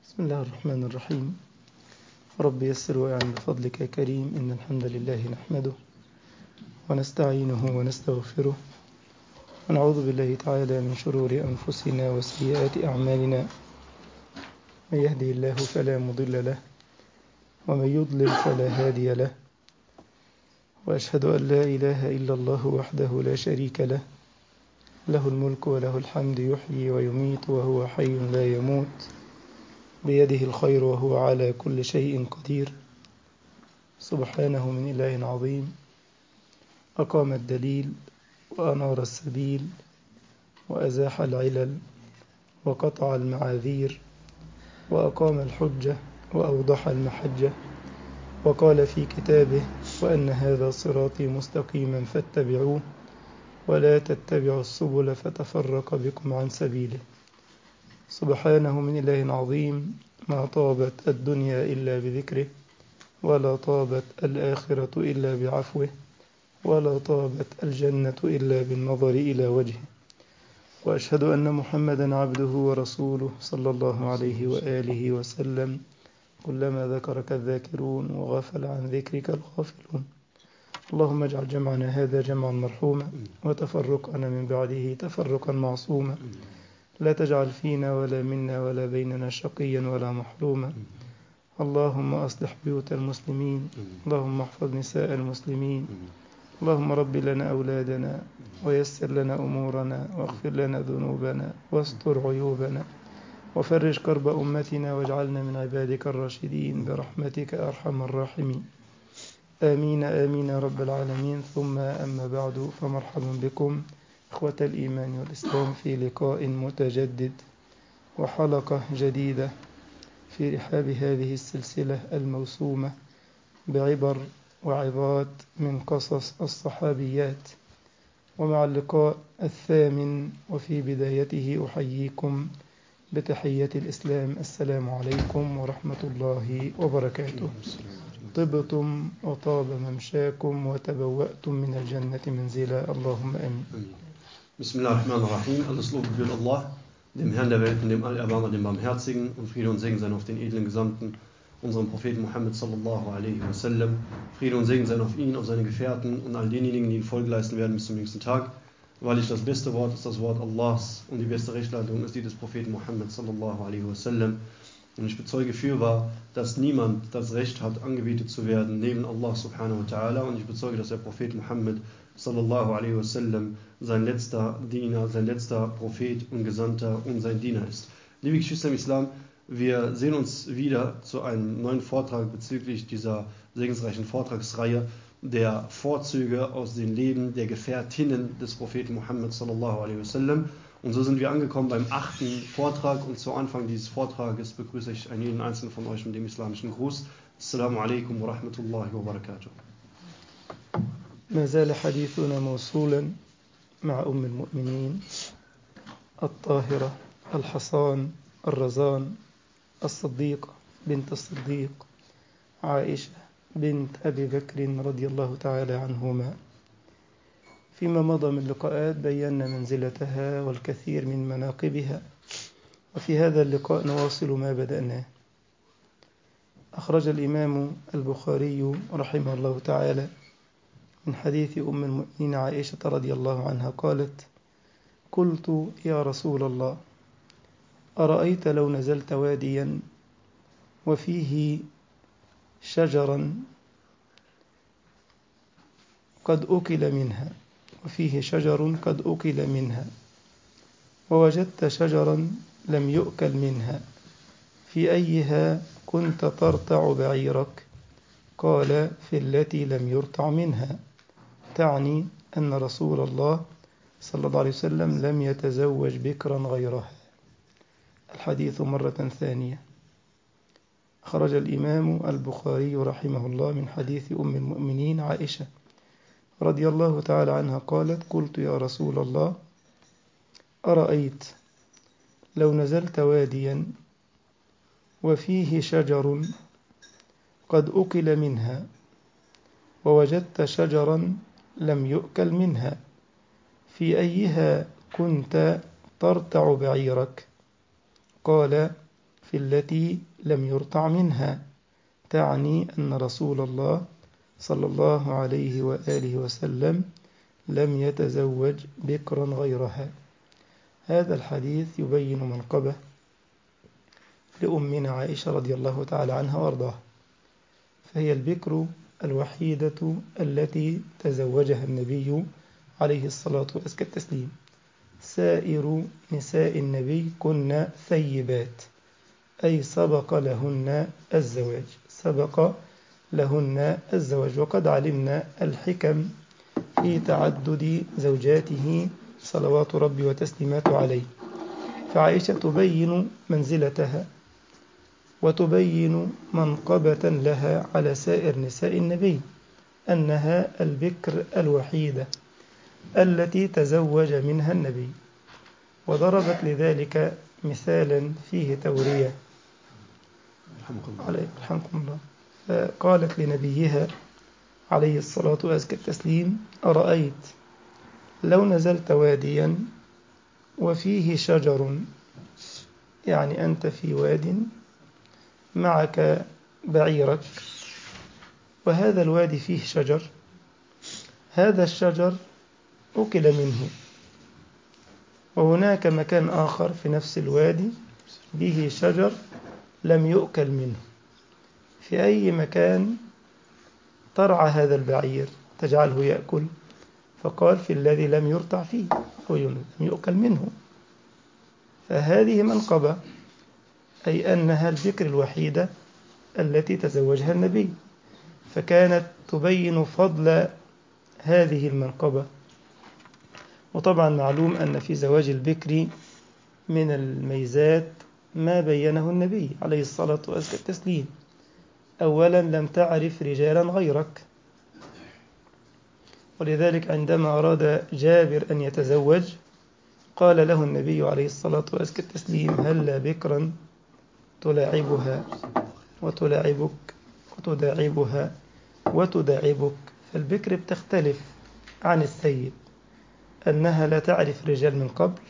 بسم الله الرحمن الرحيم. رب يسر ويعن بفضلك يا كريم. إن الحمد لله نحمده ونستعينه ونستغفره ونعوذ بالله تعالى من شرور أنفسنا وسيئات أعمالنا. من يهده الله فلا مضل له ومن يضلل فلا هادي له، وأشهد أن لا إله إلا الله وحده لا شريك له، له الملك وله الحمد، يحيي ويميت وهو حي لا يموت، بيده الخير وهو على كل شيء قدير. سبحانه من إله عظيم أقام الدليل وأنار السبيل وأزاح العلل وقطع المعاذير وأقام الحجة وأوضح المحجة، وقال في كتابه: وأن هذا صراطي مستقيما فاتبعوه ولا تتبعوا السبل فتفرق بكم عن سبيله. سبحانه من إله عظيم ما طابت الدنيا إلا بذكره، ولا طابت الآخرة إلا بعفوه، ولا طابت الجنة إلا بالنظر إلى وجهه. وأشهد أن محمدا عبده ورسوله صلى الله عليه وآله وسلم. كلما ذكرك الذاكرون وغفل عن ذكرك الغافلون. اللهم اجعل جمعنا هذا جمعا مرحوما وتفرقنا من بعده تفرقا معصوما. لا تجعل فينا ولا منا ولا بيننا شقيا ولا محروما. اللهم أصلح بيوت المسلمين، اللهم احفظ نساء المسلمين، اللهم رب لنا أولادنا ويسر لنا أمورنا واغفر لنا ذنوبنا واستر عيوبنا وفرج كرب أمتنا واجعلنا من عبادك الراشدين برحمتك أرحم الراحمين. آمين آمين يا رب العالمين. ثم أما بعد، فمرحبا بكم إخوة الإيمان والإسلام في لقاء متجدد وحلقة جديدة في رحاب هذه السلسلة الموسومة بعبر وعظات من قصص الصحابيات، ومع اللقاء الثامن وفي بدايته أحييكم بتحية الإسلام: السلام عليكم ورحمة الله وبركاته. طبتم وطاب ممشاكم وتبوأتم من الجنة منزلا. اللهم آمين. Bismillahirrahmanirrahim. Alles Lob gebührt Allah, dem Herrn der Welten, dem Allerbarmer, dem Barmherzigen, und Friede und Segen seien auf den edlen Gesandten, unserem Propheten Muhammad sallallahu alaihi wasallam. Friede und Segen seien auf ihn, auf seine Gefährten und all denjenigen, die ihn Folge leisten werden bis zum jüngsten Tag. Weil das beste Wort ist das Wort Allahs und die beste Rechtsleitung ist die des Propheten Muhammad sallallahu alaihi wasallam. Und ich bezeuge fürwahr, dass niemand das Recht hat, angebetet zu werden neben Allah subhanahu wa ta'ala. Und ich bezeuge, dass der Prophet Muhammad sallallahu alaihi wasallam sein letzter Diener, sein letzter Prophet und Gesandter und sein Diener ist. Liebe Geschwister im Islam, wir sehen uns wieder zu einem neuen Vortrag bezüglich dieser segensreichen Vortragsreihe der Vorzüge aus dem Leben der Gefährtinnen des Propheten Muhammad sallallahu alaihi wasallam. Und so sind wir angekommen beim 8. Vortrag, und zu Anfang dieses Vortrages begrüße ich einen jeden einzelnen von euch mit dem islamischen Gruß. Assalamu alaikum wa rahmatullahi wa barakatuh. ما زال حديثنا موصولا مع أم المؤمنين الطاهرة الحصان الرزان الصديقة بنت الصديق عائشة بنت أبي بكر رضي الله تعالى عنهما. فيما مضى من لقاءات بينا منزلتها والكثير من مناقبها، وفي هذا اللقاء نواصل ما بدأناه. أخرج الإمام البخاري رحمه الله تعالى من حديث أم المؤمنين عائشة رضي الله عنها قالت: قلت يا رسول الله، أرأيت لو نزلت واديا وفيه شجرا قد أكل منها، وفيه شجر قد أكل منها، ووجدت شجرا لم يؤكل منها، في أيها كنت ترتع بعيرك؟ قال: في التي لم يرتع منها، تعني أن رسول الله صلى الله عليه وسلم لم يتزوج بكرا غيرها. الحديث مرة ثانية. خرج الإمام البخاري رحمه الله من حديث أم المؤمنين عائشة رضي الله تعالى عنها قالت: قلت يا رسول الله، أرأيت لو نزلت واديا وفيه شجر قد أكل منها، ووجدت شجرا لم يؤكل منها، في أيها كنت ترتع بعيرك؟ قال: في التي لم يرضع منها، تعني أن رسول الله صلى الله عليه وآله وسلم لم يتزوج بكرا غيرها. هذا الحديث يبين منقبة لأمنا عائشة رضي الله تعالى عنها وارضاها، فهي البكر الوحيدة التي تزوجها النبي عليه الصلاة وأزكى التسليم. سائر نساء النبي كن ثيبات، أي سبق لهن الزواج. وقد علمنا الحكم في تعدد زوجاته صلوات ربي وتسليماته عليه. فعائشة تبين منزلتها وتبين منقبة لها على سائر نساء النبي، أنها البكر الوحيدة التي تزوج منها النبي، وضربت لذلك مثالا فيه تورية رحمكم الله. قالت لنبيها عليه الصلاة وأزكى التسليم: أرأيت لو نزلت واديا وفيه شجر، يعني أنت في واد معك بعيرك وهذا الوادي فيه شجر، هذا الشجر أكل منه، وهناك مكان آخر في نفس الوادي به شجر لم يؤكل منه، في أي مكان ترعى هذا البعير تجعله يأكل؟ فقال: في الذي لم يرتع فيه أو لم يؤكل منه. فهذه منقبة، أي أنها البكر الوحيدة التي تزوجها النبي، فكانت تبين فضل هذه المنقبة. وطبعا معلوم أن في زواج البكر من الميزات ما بينه النبي عليه الصلاة والتسليم. أولا لم تعرف رجالا غيرك، ولذلك عندما أراد جابر أن يتزوج قال له النبي عليه الصلاة والتسليم: هلا بكرا تلاعبها وتلاعبك وتداعبها وتداعبك. فالبكر بتختلف عن الثيب، أنها لا تعرف رجال من قبل،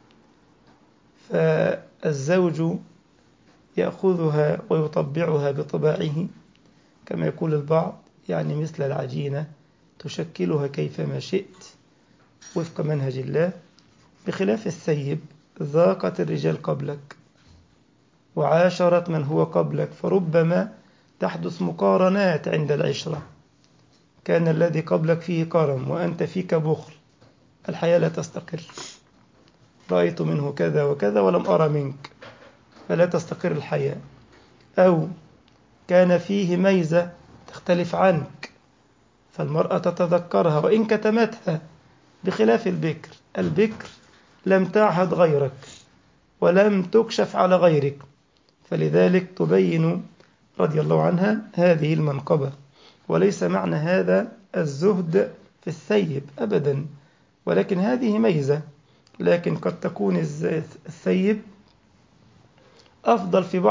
فالزوج يأخذها ويطبعها بطباعه كما يقول البعض، يعني مثل العجينة تشكلها كيفما شئت وفق منهج الله، بخلاف الثيب ذاقت الرجال قبلك وعاشرت من هو قبلك، فربما تحدث مقارنات عند العشرة، كان الذي قبلك فيه كرم وأنت فيك بخل، الحياة لا تستقر، رأيت منه كذا وكذا ولم أرى منك، فلا تستقر الحياة. أو كان فيه ميزة تختلف عنك، فالمرأة تتذكرها وإن كتمتها، بخلاف البكر. البكر لم تعهد غيرك ولم تكشف على غيرك، فلذلك تبين رضي الله عنها هذه المنقبة. وليس معنى هذا الزهد في الثيب أبدا، ولكن هذه ميزة. لكن قد تكون الثيب أفضل في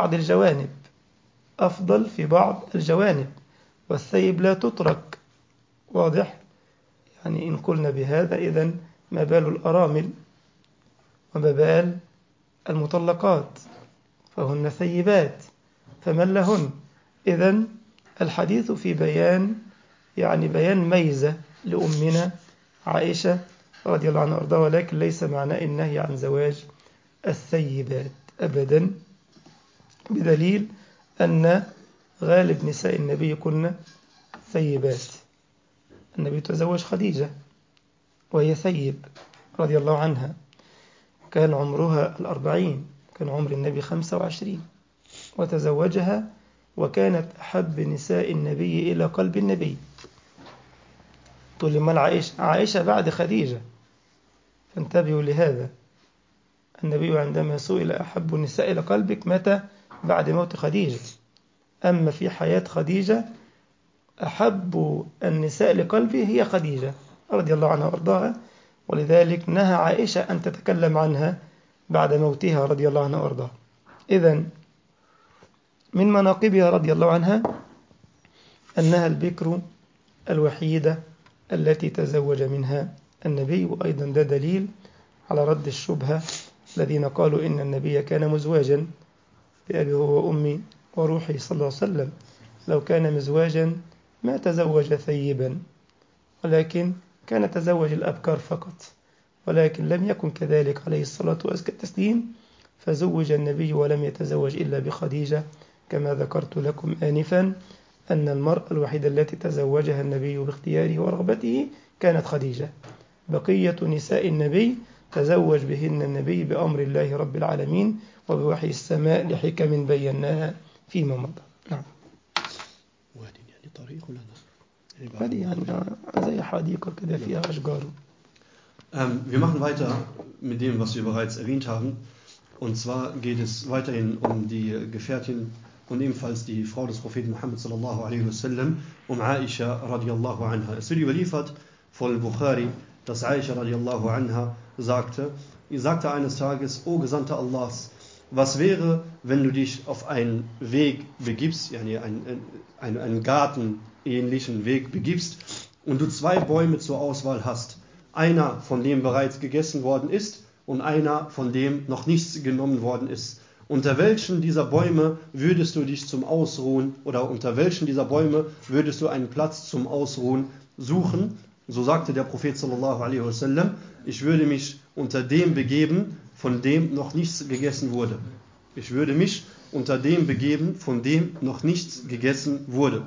بعض الجوانب، والثيب لا تترك. واضح؟ يعني إن قلنا بهذا إذن ما بال الأرامل وما بال المطلقات، فهن ثيبات، فمن لهن؟ إذن الحديث في بيان ميزة لأمنا عائشة رضي الله عنها وارضاها، ولكن ليس معناه النهي عن زواج الثيبات أبدا، بدليل أن غالب نساء النبي كن ثيبات. النبي تزوج خديجة وهي ثيب رضي الله عنها، كان عمرها 40، كان عمر النبي 25، وتزوجها وكانت أحب نساء النبي إلى قلب النبي. تقول لي عائشة بعد خديجة، فانتبهوا لهذا. النبي عندما سئل أحب النساء إلى قلبك متى؟ بعد موت خديجة. أما في حياة خديجة أحب النساء لقلبي هي خديجة رضي الله عنها وارضاها، ولذلك نهى عائشة أن تتكلم عنها بعد موتها رضي الله عنها وارضاها. إذن من مناقبها رضي الله عنها أنها البكر الوحيدة التي تزوج منها النبي، وأيضا ده دليل على رد الشبهة الذين قالوا إن النبي كان مزواجا بأبي هو وأمي وروحي صلى الله عليه وسلم لو كان مزواجا ما تزوج ثيبا، ولكن كان تزوج الأبكار فقط، ولكن لم يكن كذلك عليه الصلاة والتسليم، فزوج النبي ولم يتزوج إلا بخديجة، كما ذكرت لكم آنفا أن المرأة الوحيدة التي تزوجها النبي باختياره ورغبته كانت خديجة. بقية نساء النبي تزوج بهن النبي بأمر الله رب العالمين وبوحي السماء لحكم بيناها فيما مضى. نعم. وادي يعني طريق ولا وادي يعني زي حديقة كده فيها أشجار. Wir machen weiter mit dem, was wir bereits erwähnt haben. Und zwar geht es weiterhin um die Gefährtin und ebenfalls die Frau des Propheten Muhammad sallallahu alaihi wasallam, um Aisha radiallahu anha. Es wird überliefert von Bukhari, dass Aisha radiallahu anha sagte eines Tages: O Gesandter Allahs, was wäre, wenn du dich auf einen Weg begibst, einen gartenähnlichen Weg begibst, und du 2 Bäume zur Auswahl hast, einer von dem bereits gegessen worden ist und einer von dem noch nichts genommen worden ist. Unter welchen dieser Bäume würdest du dich zum Ausruhen oder unter welchen dieser Bäume würdest du einen Platz zum Ausruhen suchen? So sagte der Prophet sallallahu alaihi wasallam: Ich würde mich unter dem begeben, von dem noch nichts gegessen wurde. Ich würde mich unter dem begeben, von dem noch nichts gegessen wurde.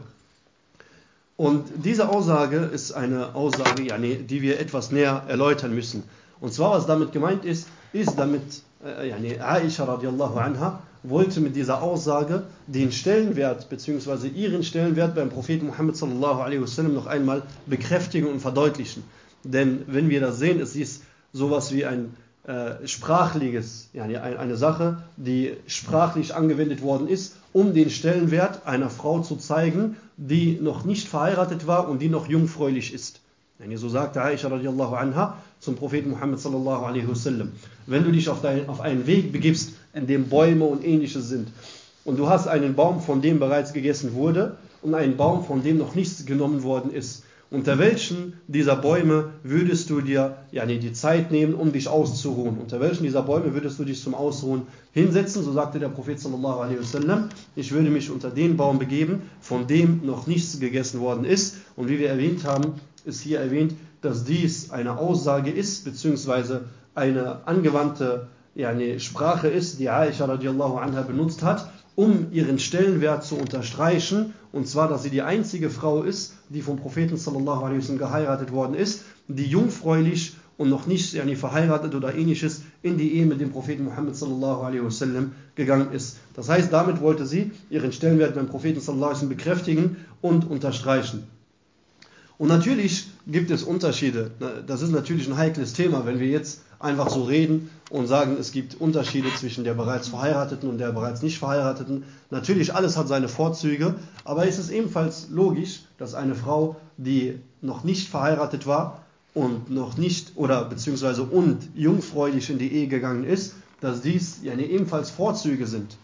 Und diese Aussage ist eine Aussage, die wir etwas näher erläutern müssen. Und zwar, was damit gemeint ist damit, Aisha radiallahu anha wollte mit dieser Aussage den Stellenwert bzw. ihren Stellenwert beim Propheten Muhammad sallallahu alaihi wasallam noch einmal bekräftigen und verdeutlichen. Denn wenn wir das sehen, es ist sowas wie ein sprachliches, eine Sache, die sprachlich angewendet worden ist, um den Stellenwert einer Frau zu zeigen, die noch nicht verheiratet war und die noch jungfräulich ist. So sagte Aisha radiallahu anha zum Propheten Muhammad sallallahu alaihi wasallam: Wenn du dich auf einen Weg begibst, in dem Bäume und ähnliches sind, und du hast einen Baum, von dem bereits gegessen wurde, und einen Baum, von dem noch nichts genommen worden ist, unter welchen dieser Bäume würdest du dir die Zeit nehmen, um dich auszuruhen? Unter welchen dieser Bäume würdest du dich zum Ausruhen hinsetzen? So sagte der Prophet sallallahu alaihi wasallam: Ich würde mich unter den Baum begeben, von dem noch nichts gegessen worden ist. Und wie wir erwähnt haben, ist hier erwähnt, dass dies eine Aussage ist, beziehungsweise eine angewandte Sprache ist, die Aisha radiallahu anha benutzt hat, um ihren Stellenwert zu unterstreichen, und zwar, dass sie die einzige Frau ist, die vom Propheten sallallahu alaihi wasallam geheiratet worden ist, die jungfräulich und noch nicht verheiratet oder ähnliches in die Ehe mit dem Propheten Muhammad sallallahu alaihi wasallam gegangen ist. Das heißt, damit wollte sie ihren Stellenwert beim Propheten sallallahu alaihi wasallam bekräftigen und unterstreichen. Und natürlich gibt es Unterschiede. Das ist natürlich ein heikles Thema, wenn wir jetzt einfach so reden und sagen, es gibt Unterschiede zwischen der bereits Verheirateten und der bereits nicht Verheirateten. Natürlich, alles hat seine Vorzüge, aber es ist ebenfalls logisch, dass eine Frau, die noch nicht verheiratet war und noch nicht und jungfräulich in die Ehe gegangen ist, dass dies ebenfalls Vorzüge sind.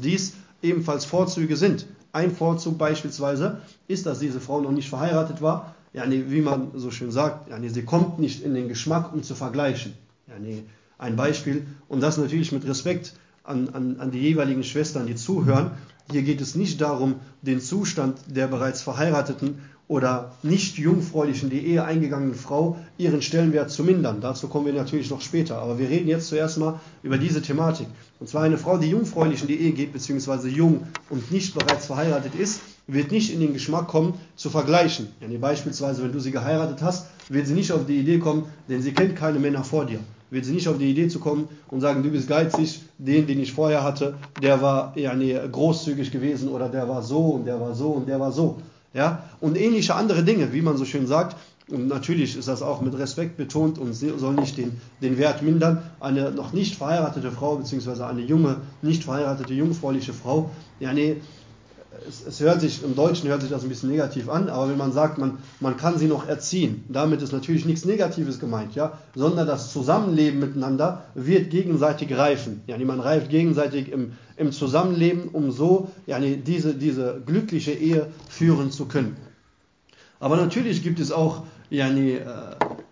Ein Vorzug beispielsweise ist, dass diese Frau noch nicht verheiratet war. Wie man so schön sagt, sie kommt nicht in den Geschmack, um zu vergleichen. Ein Beispiel, und das natürlich mit Respekt an die jeweiligen Schwestern, die zuhören. Hier geht es nicht darum, den Zustand der bereits verheirateten oder nicht jungfräulich in die Ehe eingegangenen Frau ihren Stellenwert zu mindern. Dazu kommen wir natürlich noch später. Aber wir reden jetzt zuerst mal über diese Thematik. Und zwar eine Frau, die jungfräulich in die Ehe geht, beziehungsweise jung und nicht bereits verheiratet ist, wird nicht in den Geschmack kommen, zu vergleichen. Beispielsweise, wenn du sie geheiratet hast, wird sie nicht auf die Idee kommen, denn sie kennt keine Männer vor dir. Wird sie nicht auf die Idee zu kommen und sagen, du bist geizig, den ich vorher hatte, der war großzügig gewesen, oder der war so und der war so und der war so. Ja? Und ähnliche andere Dinge, wie man so schön sagt. Und natürlich ist das auch mit Respekt betont und soll nicht den Wert mindern. Eine noch nicht verheiratete Frau, beziehungsweise eine junge, nicht verheiratete, jungfräuliche Frau, es hört sich, im Deutschen hört sich das ein bisschen negativ an, aber wenn man sagt, man kann sie noch erziehen, damit ist natürlich nichts Negatives gemeint, sondern das Zusammenleben miteinander wird gegenseitig reifen. Man reift gegenseitig im Zusammenleben, um so diese glückliche Ehe führen zu können. Aber natürlich gibt es auch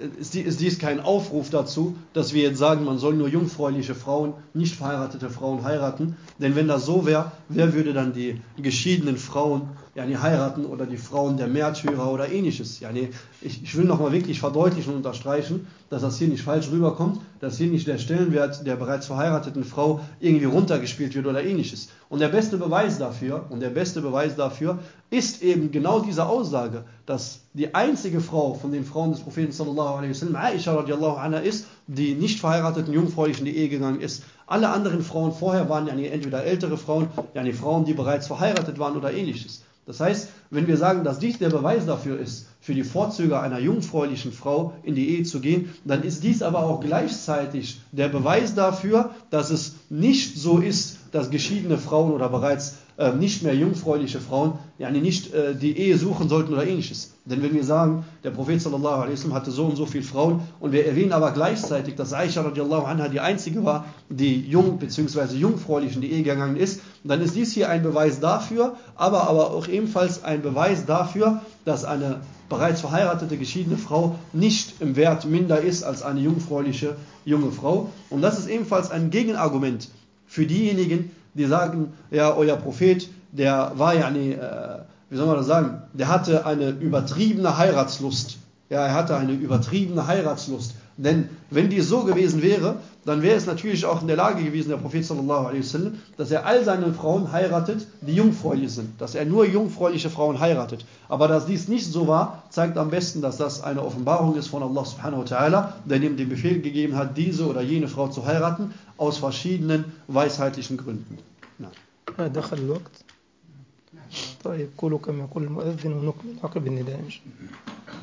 ist dies kein Aufruf dazu, dass wir jetzt sagen, man soll nur jungfräuliche Frauen, nicht verheiratete Frauen heiraten. Denn wenn das so wäre, wer würde dann die geschiedenen Frauen heiraten oder die Frauen der Märtyrer oder ähnliches? Ich will nochmal wirklich verdeutlichen und unterstreichen, dass das hier nicht falsch rüberkommt, dass hier nicht der Stellenwert der bereits verheirateten Frau irgendwie runtergespielt wird oder ähnliches. Und der beste Beweis dafür ist eben genau diese Aussage, dass die einzige Frau von den Frauen des Propheten sallallahu alaihi wasallam, Aisha radiallahu anha, ist, die nicht verheirateten Jungfräulichen in die Ehe gegangen ist. Alle anderen Frauen vorher waren entweder ältere Frauen, Frauen, die bereits verheiratet waren oder ähnliches. Das heißt, wenn wir sagen, dass dies der Beweis dafür ist, für die Vorzüge einer jungfräulichen Frau in die Ehe zu gehen, dann ist dies aber auch gleichzeitig der Beweis dafür, dass es nicht so ist, dass geschiedene Frauen oder bereits nicht mehr jungfräuliche Frauen nicht die Ehe suchen sollten oder ähnliches. Denn wenn wir sagen, der Prophet sallallahu alaihi wasallam hatte so und so viele Frauen und wir erwähnen aber gleichzeitig, dass Aisha radiallahu anha die einzige war, die jung bzw. jungfräulich in die Ehe gegangen ist, dann ist dies hier ein Beweis dafür, aber auch ebenfalls ein Beweis dafür, dass eine bereits verheiratete geschiedene Frau nicht im Wert minder ist als eine jungfräuliche junge Frau. Und das ist ebenfalls ein Gegenargument für diejenigen, die sagen, ja, euer Prophet, der war wie soll man das sagen, der hatte eine übertriebene Heiratslust. Ja, er hatte eine übertriebene Heiratslust. Denn wenn dies so gewesen wäre, dann wäre es natürlich auch in der Lage gewesen, der Prophet sallallahu alaihi wasallam, dass er all seine Frauen heiratet, die jungfräulich sind. Dass er nur jungfräuliche Frauen heiratet. Aber dass dies nicht so war, zeigt am besten, dass das eine Offenbarung ist von Allah subhanahu wa ta'ala, der ihm den Befehl gegeben hat, diese oder jene Frau zu heiraten, aus verschiedenen weisheitlichen Gründen. دخل الوقت. طيب قولوا كما يقول المؤذن ونكمل عقب النداء إن شاء الله.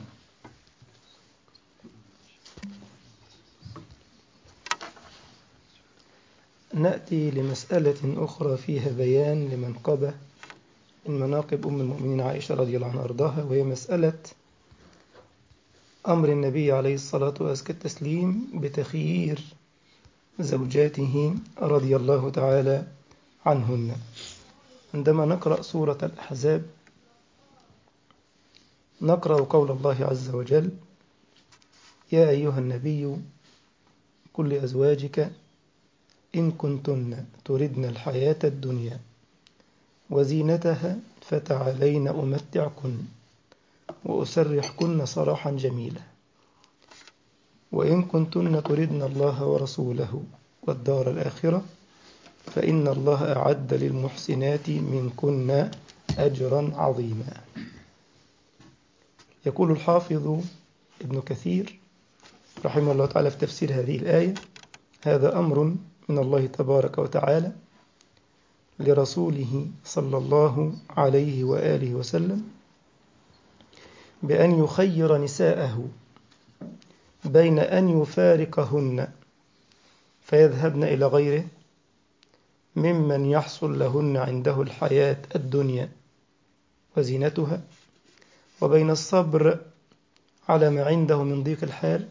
نأتي لمسألة أخرى فيها بيان لمنقبة من مناقب أم المؤمنين عائشة رضي الله عنها وأرضاها، وهي مسألة أمر النبي عليه الصلاة وأزكى التسليم بتخيير زوجاته رضي الله تعالى عنهن. عندما نقرأ سورة الأحزاب نقرأ قول الله عز وجل: يا أيها النبي قل لأزواجك إن كنتن تردن الحياة الدنيا وزينتها فتعالين أمتعكن وأسرحكن سراحا جميلا وإن كنتن تردن الله ورسوله والدار الآخرة فإن الله أعد للمحسنات منكن أجرا عظيما. يقول الحافظ ابن كثير رحمه الله تعالى في تفسير هذه الآية: هذا أمر من الله تبارك وتعالى لرسوله صلى الله عليه وآله وسلم بأن يخير نساءه بين أن يفارقهن فيذهبن إلى غيره ممن يحصل لهن عنده الحياة الدنيا وزينتها، وبين الصبر على ما عنده من ضيق الحال،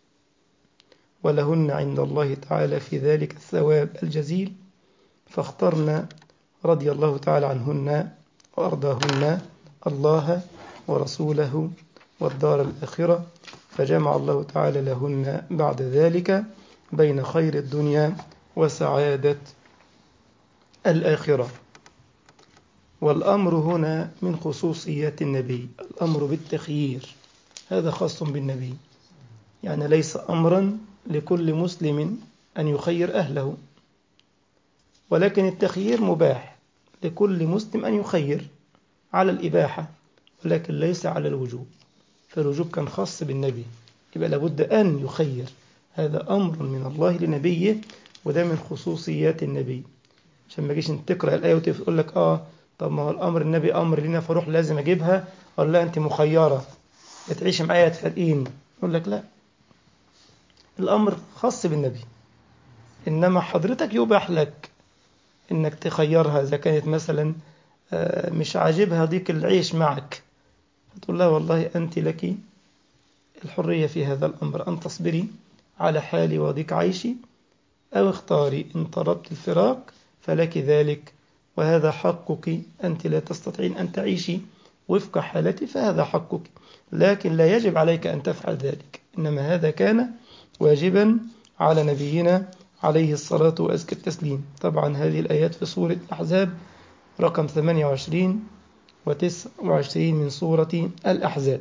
ولهن عند الله تعالى في ذلك الثواب الجزيل، فاخترن رضي الله تعالى عنهن وأرضاهن الله ورسوله والدار الآخرة، فجمع الله تعالى لهن بعد ذلك بين خير الدنيا وسعادة الآخرة. والأمر هنا من خصوصيات النبي، الأمر بالتخيير هذا خاص بالنبي، يعني ليس أمرا لكل مسلم أن يخير أهله، ولكن التخيير مباح لكل مسلم أن يخير على الإباحة، ولكن ليس على الوجوب، فالوجوب كان خاص بالنبي، يبقى لابد أن يخير، هذا أمر من الله لنبيه، وده من خصوصيات النبي. عشان ما جيش تقرأ الآية وتقول لك طب ما هو الأمر النبي أمر لنا فروح لازم أجيبها، أقول لا أنت مخيرة تعيش معايا تفرقين، يقول لك لا، الأمر خاص بالنبي، إنما حضرتك يباح لك إنك تخيرها إذا كانت مثلا مش عاجبها ضيق العيش معك، تقول لها والله أنت لك الحرية في هذا الأمر، أن تصبري على حالي وضيق عيشي، أو اختاري إن طلبت الفراق فلك ذلك، وهذا حقك، أنت لا تستطيعين أن تعيشي وفق حالتي فهذا حقك، لكن لا يجب عليك أن تفعل ذلك، إنما هذا كان واجبا على نبينا عليه الصلاة وأزكى التسليم. طبعا هذه الآيات في سورة الأحزاب رقم 28 و29 من سورة الأحزاب.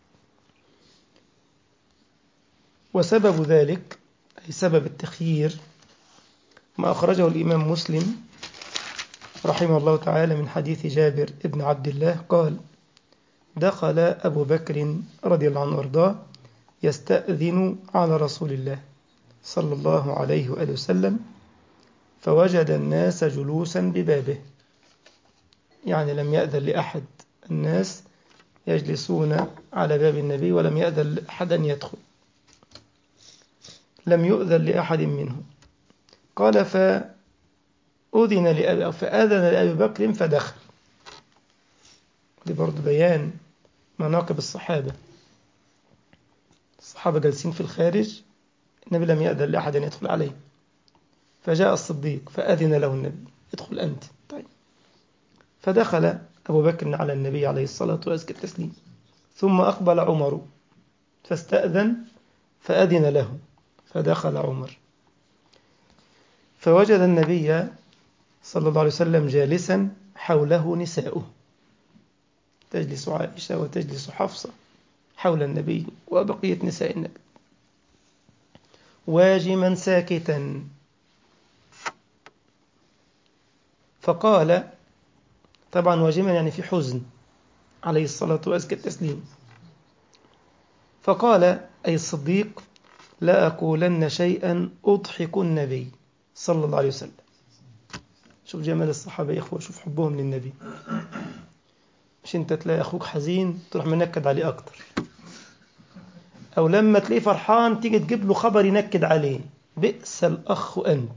وسبب ذلك أي سبب التخيير ما أخرجه الإمام مسلم رحمه الله تعالى من حديث جابر ابن عبد الله قال: دخل أبو بكر رضي الله عنه وارضاه يستأذن على رسول الله صلى الله عليه وآله وسلم، فوجد الناس جلوسا ببابه، يعني لم يأذن لأحد، الناس يجلسون على باب النبي ولم يأذن لأحد أن يدخل، لم يؤذن لأحد منهم. قال فأذن لأبي بكر فدخل. دي برضو بيان مناقب الصحابة. الصحابة جالسين في الخارج، النبي لم يأذن لأحد أن يدخل عليه، فجاء الصديق فأذن له النبي: ادخل أنت. طيب، فدخل أبو بكر على النبي عليه الصلاة والسلام، ثم أقبل عمر فاستأذن فأذن له، فدخل عمر فوجد النبي صلى الله عليه وسلم جالسا حوله نساؤه، تجلس عائشة وتجلس حفصة حول النبي وبقية نساء النبي، واجما ساكتا. فقال، طبعا واجما يعني في حزن عليه الصلاة والسلام، فقال أي الصديق: لا أقولن شيئا أضحك النبي صلى الله عليه وسلم. شوف جمال الصحابة يا إخوة، شوف حبهم للنبي. مش أنت تلاقي أخوك حزين تروح منكد عليه أكتر، أو لما تلاقيه فرحان تيجي تجيب له خبر ينكد عليه. بئس الأخ أنت.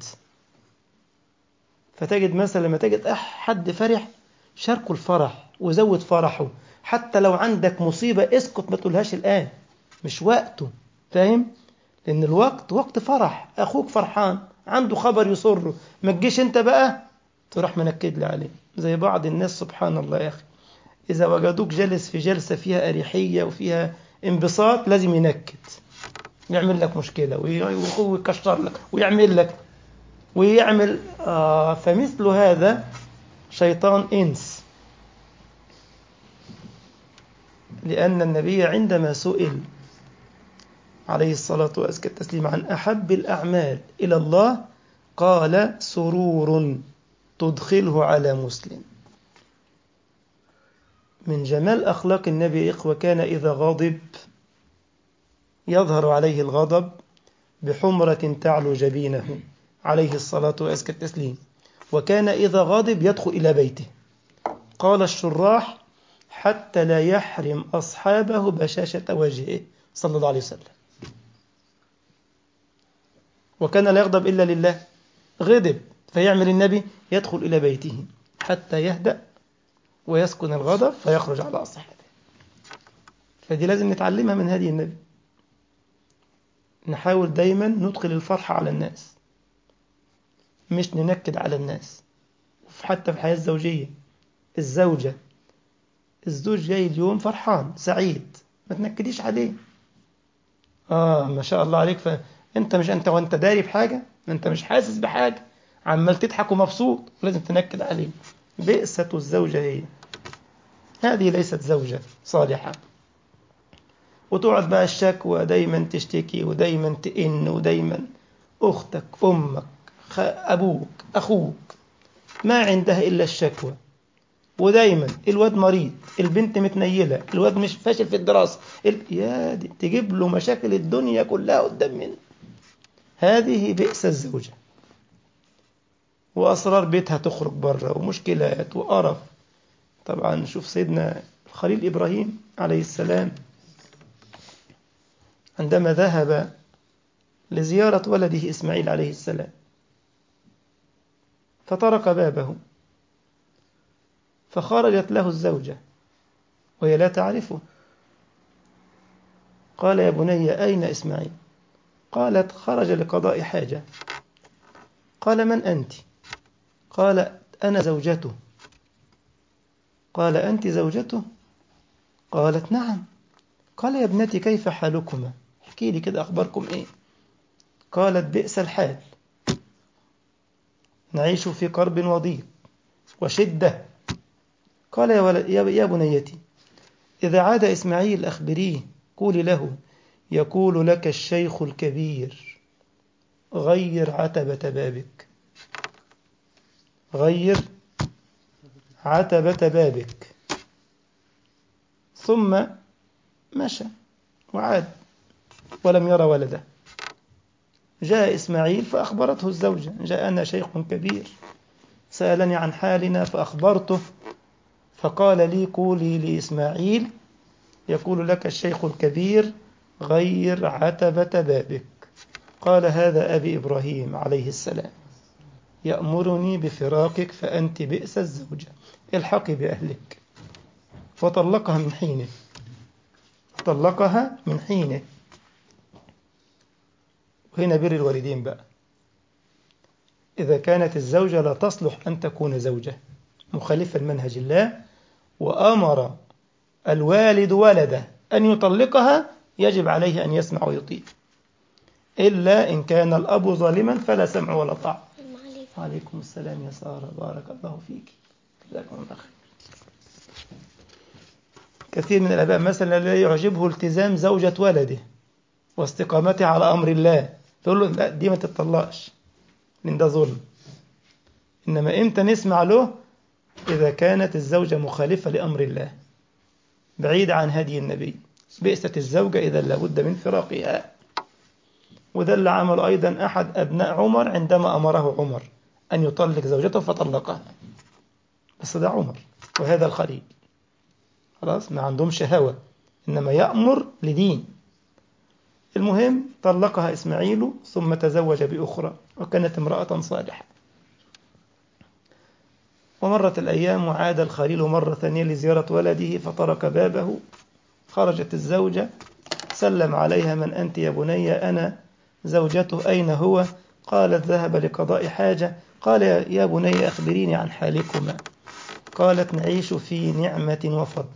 فتجد مثلا لما تجد حد فرح شاركه الفرح وزود فرحه، حتى لو عندك مصيبة اسكت ما تقولهاش الآن، مش وقته، فاهم؟ لأن الوقت وقت فرح، أخوك فرحان عنده خبر يسره، ما تجيش أنت بقى تروح منكد لي عليه. زي بعض الناس سبحان الله يا أخي، إذا وجدوك جالس في جلسة فيها أريحية وفيها انبساط لازم ينكد، يعمل لك مشكلة ويكشر لك ويعمل لك ويعمل فمثل هذا شيطان إنس. لأن النبي عندما سئل عليه الصلاة والسلام عن أحب الأعمال إلى الله قال: سرور تدخله على مسلم. من جمال أخلاق النبي إخوة كان إذا غضب يظهر عليه الغضب بحمرة تعلو جبينه عليه الصلاة والسلام، وكان إذا غضب يدخل إلى بيته. قال الشراح: حتى لا يحرم أصحابه بشاشة وجهه صلى الله عليه وسلم. وكان لا يغضب إلا لله. غضب فيعمل النبي يدخل إلى بيته حتى يهدأ ويسكن الغضب فيخرج على أصحابه. فدي لازم نتعلمها من هدي النبي. نحاول دايما ندخل الفرحة على الناس، مش ننكد على الناس. حتى في الحياة الزوجية، الزوجة الزوج جاي اليوم فرحان سعيد، ما تنكديش عليه. ما شاء الله عليك، فأنت مش أنت وأنت داري بحاجة، أنت مش حاسس بحاجة، عمال تضحك ومبسوط، لازم تنكد عليه. بئسة الزوجة هي هذه، ليست زوجة صالحة. وتقعد بقى الشكوى، دايما تشتكي ودايما تئن، ودايما أختك أمك أبوك أخوك ما عندها إلا الشكوى، ودايما الواد مريض، البنت متنيلة، الواد مش فاشل في الدراسة، يا دي تجيب له مشاكل الدنيا كلها قدام منه. هذه بئس الزوجة، وأسرار بيتها تخرج بره، ومشكلات وقرف. طبعا شوف سيدنا الخليل إبراهيم عليه السلام عندما ذهب لزيارة ولده إسماعيل عليه السلام، فطرق بابه، فخرجت له الزوجة وهي لا تعرفه. قال: يا بني أين إسماعيل؟ قالت: خرج لقضاء حاجة. قال: من أنت؟ قال: أنا زوجته. قال: أنت زوجته؟ قالت نعم. قال يا ابنتي كيف حالكما؟ احكي لي كده أخباركم إيه؟ قالت بئس الحال، نعيش في كرب وضيق وشدة. قال يا بنيتي إذا عاد إسماعيل أخبريه، قولي له يقول لك الشيخ الكبير غير عتبة بابك، غير عتبة بابك. ثم مشى وعاد ولم يرى ولده. جاء إسماعيل فأخبرته الزوجة جاءنا شيخ كبير سألني عن حالنا فأخبرته، فقال لي قولي لإسماعيل يقول لك الشيخ الكبير غير عتبة بابك. قال هذا أبي إبراهيم عليه السلام يأمرني بفراقك فأنت بئس الزوجة، الحقي بأهلك. فطلقها من حينه، طلقها من حينه. وهنا بر الوالدين بقى، إذا كانت الزوجة لا تصلح أن تكون زوجة مخالفة لمنهج الله وأمر الوالد ولده أن يطلقها، يجب عليه أن يسمع ويطيع، إلا إن كان الأب ظالما فلا سمع ولا طاعة. وعليكم السلام يا سارة، بارك الله فيك، جزاكم الله خير. كثير من الآباء مثلا لا يعجبه التزام زوجة ولده واستقامته على أمر الله، تقول له لا دي ما تطلقش لأن ده ظلم. إنما إمتى نسمع له؟ إذا كانت الزوجة مخالفة لأمر الله بعيدة عن هدي النبي، بئست الزوجة إذا لابد من فراقها. وده اللي عمل أيضا أحد أبناء عمر عندما أمره عمر أن يطلق زوجته فطلقها، بس ده عمر وهذا الخليل خلاص ما عندهمش هوى، إنما يأمر لدين. المهم طلقها إسماعيل ثم تزوج بأخرى وكانت امرأة صالحة. ومرت الأيام وعاد الخليل مرة ثانية لزيارة ولده فطرق بابه، خرجت الزوجة سلم عليها من أنت يا بني؟ أنا زوجته. أين هو؟ قالت ذهب لقضاء حاجة. قال يا بني أخبريني عن حالكما. قالت نعيش في نعمة وفضل.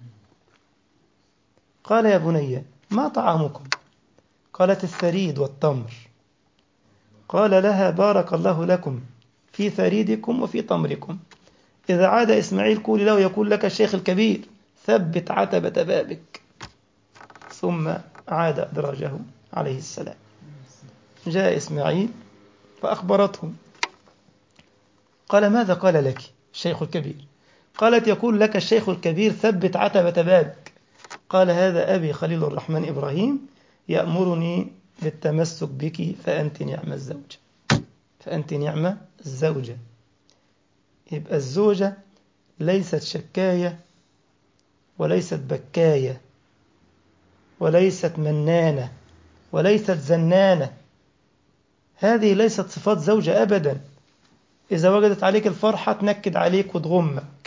قال يا بني ما طعامكم؟ قالت الثريد والتمر. قال لها بارك الله لكم في ثريدكم وفي تمركم، إذا عاد إسماعيل قولي له يقول لك الشيخ الكبير ثبت عتبة بابك. ثم عاد أدراجه عليه السلام. جاء إسماعيل فأخبرته، قال ماذا قال لك الشيخ الكبير؟ قالت يقول لك الشيخ الكبير ثبت عتبة بابك. قال هذا أبي خليل الرحمن إبراهيم يأمرني بالتمسك بك فأنت نعم الزوجة، فأنت نعم الزوجة. يبقى الزوجة ليست شكاية وليست بكاية وليست منانة وليست زنانة، هذه ليست صفات زوجة أبدا. إذا وجدت عليك الفرحة تنكد عليك وتغمك،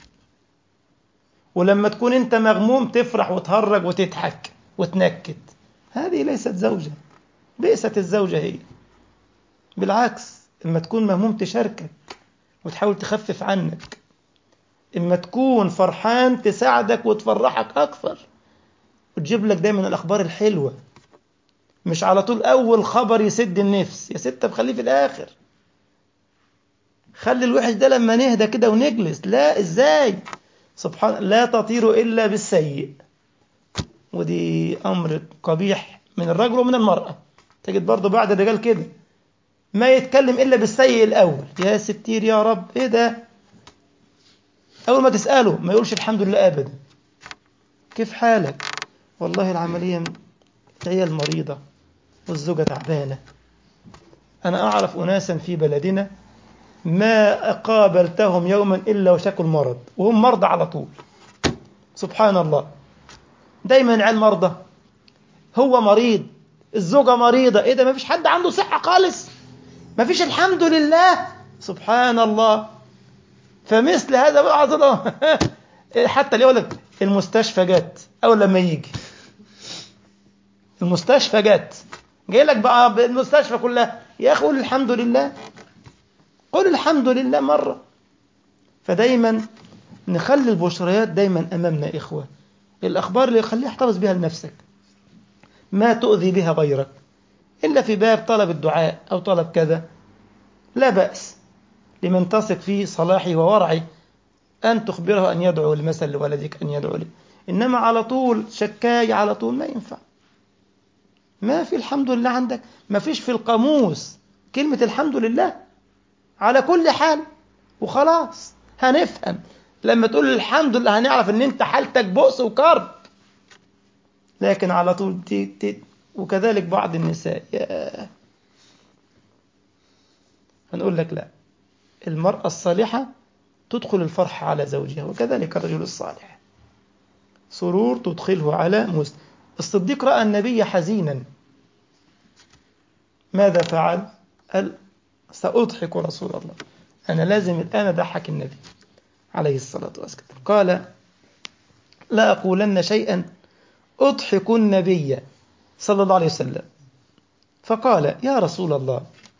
ولما تكون أنت مغموم تفرح وتهرج وتضحك وتنكد، هذه ليست زوجة، بئست الزوجة هي. بالعكس لما تكون مهموم تشاركك وتحاول تخفف عنك، إما تكون فرحان تساعدك وتفرحك أكثر وتجيب لك دايما الأخبار الحلوة، مش على طول أول خبر يسد النفس. يا ستة بخليه في الآخر، خلي الوحش ده لما نهدى كده ونجلس. لا إزاي؟ سبحان لا تطير إلا بالسيء، ودي أمر قبيح من الرجل ومن المرأة. تجد برضو بعد الرجال كده ما يتكلم إلا بالسيء الأول، يا ستير يا رب إيه ده، أول ما تسأله ما يقولش الحمد لله أبدا. كيف حالك؟ والله العملية العيال مريضة والزوجة تعبانة. أنا أعرف أناسا في بلدنا ما قابلتهم يوما إلا وشكوا المرض وهم مرضى على طول. سبحان الله، دايما عيال مرضى، هو مريض، الزوجة مريضة، إيه ده ما فيش حد عنده صحة خالص، ما فيش الحمد لله. سبحان الله. فمثل هذا بعض حتى اللي يقول لك المستشفى جت، أول لما يجي المستشفى جت جاي لك بقى المستشفى كلها، يا أخي قول الحمد لله، قل الحمد لله مرة. فدايما نخلي البشريات دايما أمامنا إخوة، الأخبار اللي يخليه يحتفظ بها لنفسك، ما تؤذي بها غيرك، إلا في باب طلب الدعاء أو طلب كذا لا بأس لمن تثق في صلاحه وورعه أن تخبره أن يدعو المثل لولدك أن يدعو لي. إنما على طول شكاي على طول ما ينفع. ما في الحمد لله عندك، ما فيش في القاموس كلمة الحمد لله على كل حال وخلاص. هنفهم لما تقول الحمد لله هنعرف ان انت حالتك بؤس وكرب. لكن على طول وكذلك بعض النساء هنقول لك لا، المرأة الصالحة تدخل الفرح على زوجها، وكذلك الرجل الصالح سرور تدخله على مسلم. الصديق رأى النبي حزينا، ماذا فعل؟ قال سأضحك رسول الله، أنا لازم الآن أضحك النبي عليه الصلاة والسلام. قال لا أقولن شيئا أضحك النبي صلى الله عليه وسلم. فقال يا رسول الله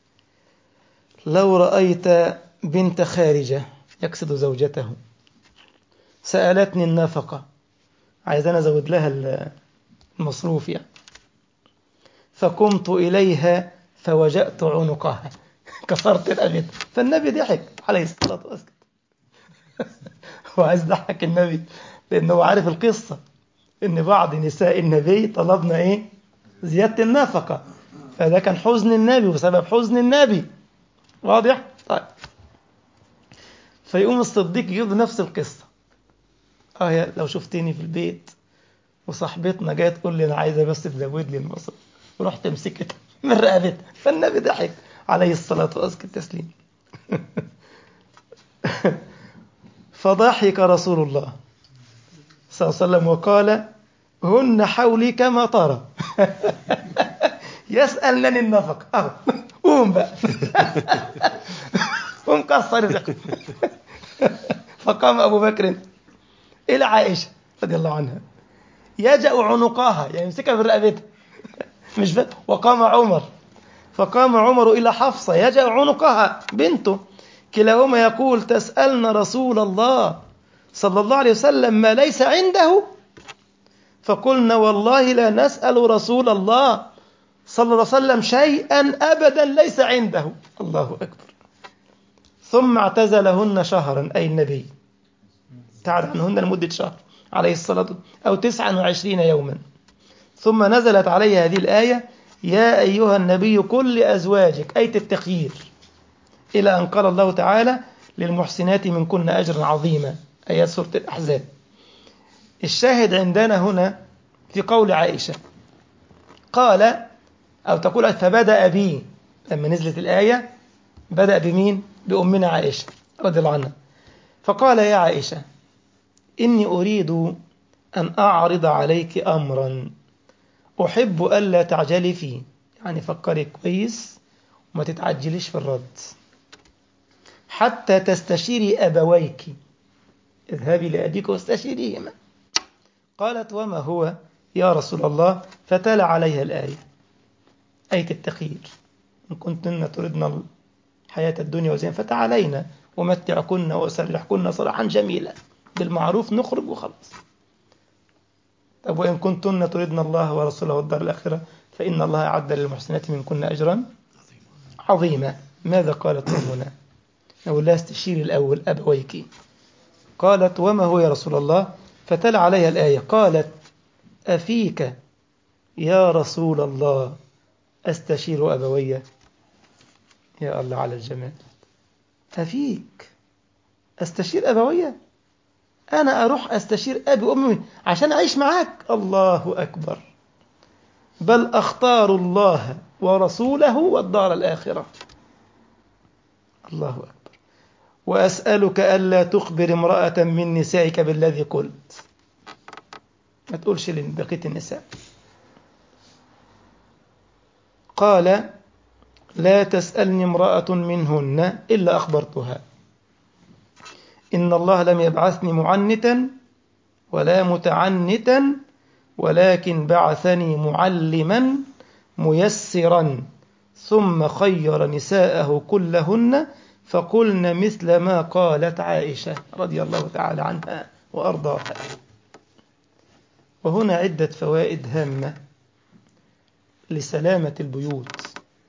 لو رأيت بنت خارجة، يقصد زوجته، سألتني النفقة، عايز أنا أزود لها المصروف يعني، فقمت إليها فوجأت عنقها كسرت رقبتها. فالنبي ضحك عليه الصلاة والسلام. هو عايز يضحك النبي لأنه هو عارف القصة إن بعض نساء النبي طلبنا إيه؟ زيادة النفقة، فده كان حزن النبي وسبب حزن النبي، واضح؟ طيب، فيقوم الصديق يجيب نفس القصة. يا لو شفتني في البيت وصاحبتنا جايه تقول لي انا عايزه بس تزود لي المصروف، ورحت مسكتها من رقبتها. فالنبي ضحك عليه الصلاه وازكى التسليم. فضحك رسول الله صلى الله عليه وسلم وقال هن حولي كما ترى يسألنني النفق. قوم بقى قوم كسر الرقبة. فقام أبو بكر إلى عائشة رضي الله عنها يجأ عنقها، يعني يمسكها برقبتها مش بقى. وقام عمر، فقام عمر إلى حفصة يجأ عنقها بنته، كلاهما يقول تسألن رسول الله صلى الله عليه وسلم ما ليس عنده، فقلنا والله لا نسأل رسول الله صلى الله عليه وسلم شيئا أبدا ليس عنده. الله أكبر. ثم اعتزلهن شهرا، أي النبي تعالى عنهن لمدة شهر عليه الصلاة والسلام، أو 29 يوما. ثم نزلت عليه هذه الآية يا أيها النبي قل لأزواجك، آية التخيير، إلى أن قال الله تعالى للمحسنات منكن أجرا عظيما، آيات سورة الأحزاب. الشاهد عندنا هنا في قول عائشة قال أو تقول فبدأ بي، لما نزلت الآية بدأ بمين؟ بأمنا عائشة رضي الله عنها. فقال يا عائشة إني أريد أن أعرض عليك أمرا أحب ألا تعجلي فيه، يعني فكري كويس وما تتعجليش في الرد، حتى تستشيري أبويك، اذهبي لأبيك واستشيريهما. قالت وما هو يا رسول الله؟ فتلا عليها الآية، آية التخيير، إن كنتن تردن الحياة الدنيا وزين فتعالينا ومتعكن وأسرحكن سراحا جميلا بالمعروف، نخرج وخلص. طب وإن كنتن تردن الله ورسوله والدار الآخرة فإن الله أعد للمحسنات منكن أجرا عظيما. ماذا قالت أمنا؟ نقول لها استشيري الأول أبويك. قالت وما هو يا رسول الله؟ فتلا عليها الآية، قالت أفيك يا رسول الله أستشير أبوي؟ يا الله على الجمال، أفيك أستشير أبوي؟ أنا أروح أستشير أبي وأمي عشان أعيش معاك؟ الله أكبر. بل أختار الله ورسوله والدار الآخرة. الله أكبر. وأسألك ألا تخبر امرأة من نسائك بالذي قلت، ما تقولش لبقية النساء. قال لا تسألني امرأة منهن إلا أخبرتها، إن الله لم يبعثني معنتا ولا متعنتا، ولكن بعثني معلما ميسرا. ثم خير نساءه كلهن فقلن مثل ما قالت عائشة رضي الله تعالى عنها وأرضاها. وهنا عدة فوائد هامة لسلامة البيوت،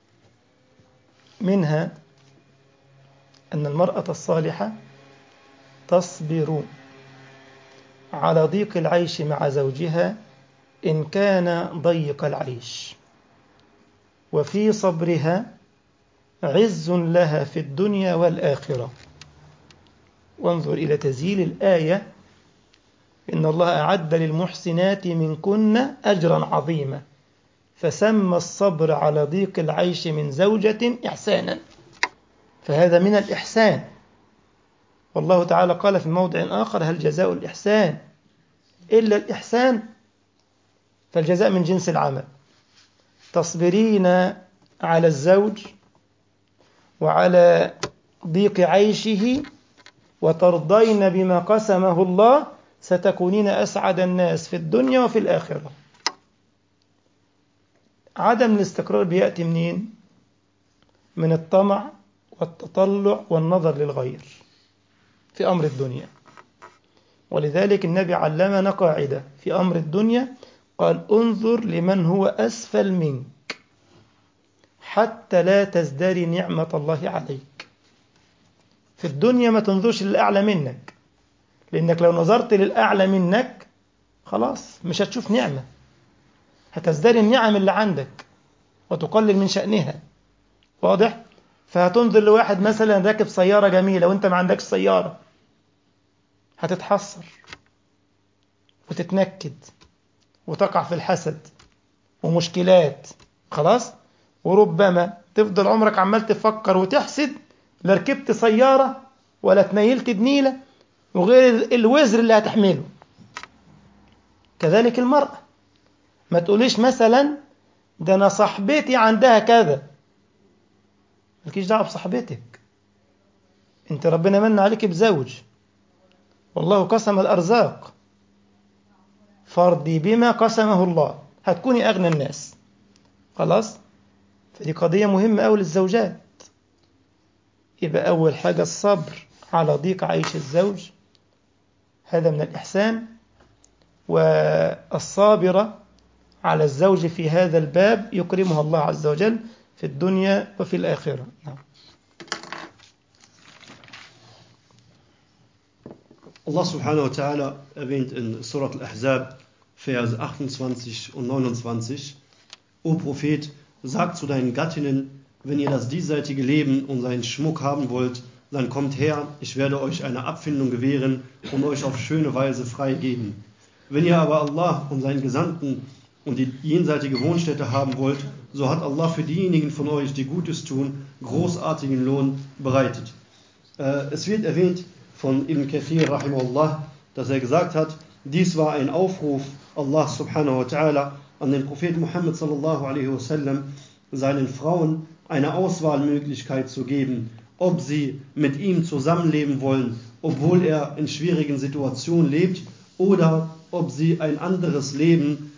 منها أن المرأة الصالحة تصبر على ضيق العيش مع زوجها إن كان ضيق العيش، وفي صبرها عز لها في الدنيا والآخرة. وانظر إلى تزيل الآية: إن الله أعد للمحسنات منكن أجرا عظيما، فسمى الصبر على ضيق العيش من زوجة إحسانا، فهذا من الإحسان. والله تعالى قال في موضع آخر: هل جزاء الإحسان إلا الإحسان؟ فالجزاء من جنس العمل. تصبرين على الزوج وعلى ضيق عيشه وترضين بما قسمه الله، ستكونين أسعد الناس في الدنيا وفي الآخرة. عدم الاستقرار بيأتي منين؟ من الطمع والتطلع والنظر للغير في أمر الدنيا. ولذلك النبي علمنا قاعدة في أمر الدنيا، قال: انظر لمن هو أسفل منك حتى لا تزدري نعمة الله عليك. في الدنيا ما تنظرش للأعلى منك، لأنك لو نظرت للأعلى منك خلاص مش هتشوف نعمة، هتزدري النعم اللي عندك وتقلل من شأنها. واضح؟ فهتنظر لواحد مثلا راكب سيارة جميلة وانت ما عندكش سيارة، هتتحسر وتتنكد وتقع في الحسد ومشكلات، خلاص. وربما تفضل عمرك عمال تفكر وتحسد، لا ركبت سيارة ولا تنيلت بنيلة، وغير الوزر اللي هتحمله. كذلك المرأة، ما تقوليش مثلا ده أنا صاحبتي عندها كذا، مالكيش دعوة بصاحبتك. انت ربنا من عليك بزوج، والله قسم الأرزاق، فارضي بما قسمه الله، هتكوني أغنى الناس. خلاص؟ فدي قضية مهمة أوي للزوجات. يبقى أول حاجة الصبر على ضيق عيش الزوج، هذا من الإحسان. والصابرة على الزوج في هذا الباب يكرمها الله عز وجل في الدنيا وفي الآخرة. Allah subhanahu wa ta'ala erwähnt in Surat al-Ahzab, Vers 28 und 29: O Prophet, sag zu deinen Gattinnen, wenn ihr das diesseitige Leben und seinen Schmuck haben wollt, dann kommt her, ich werde euch eine Abfindung gewähren und euch auf schöne Weise freigeben. Wenn ihr aber Allah und seinen Gesandten und die jenseitige Wohnstätte haben wollt, so hat Allah für diejenigen von euch, die Gutes tun, großartigen Lohn bereitet. Es wird erwähnt von Ibn Kathir rahimahullah, dass er gesagt hat, dies war ein Aufruf Allah subhanahu wa ta'ala an den Propheten Muhammad sallallahu alaihi wasallam, seinen Frauen eine Auswahlmöglichkeit zu geben, ob sie mit ihm zusammenleben wollen, obwohl er in schwierigen Situationen lebt, oder ob sie ein anderes Leben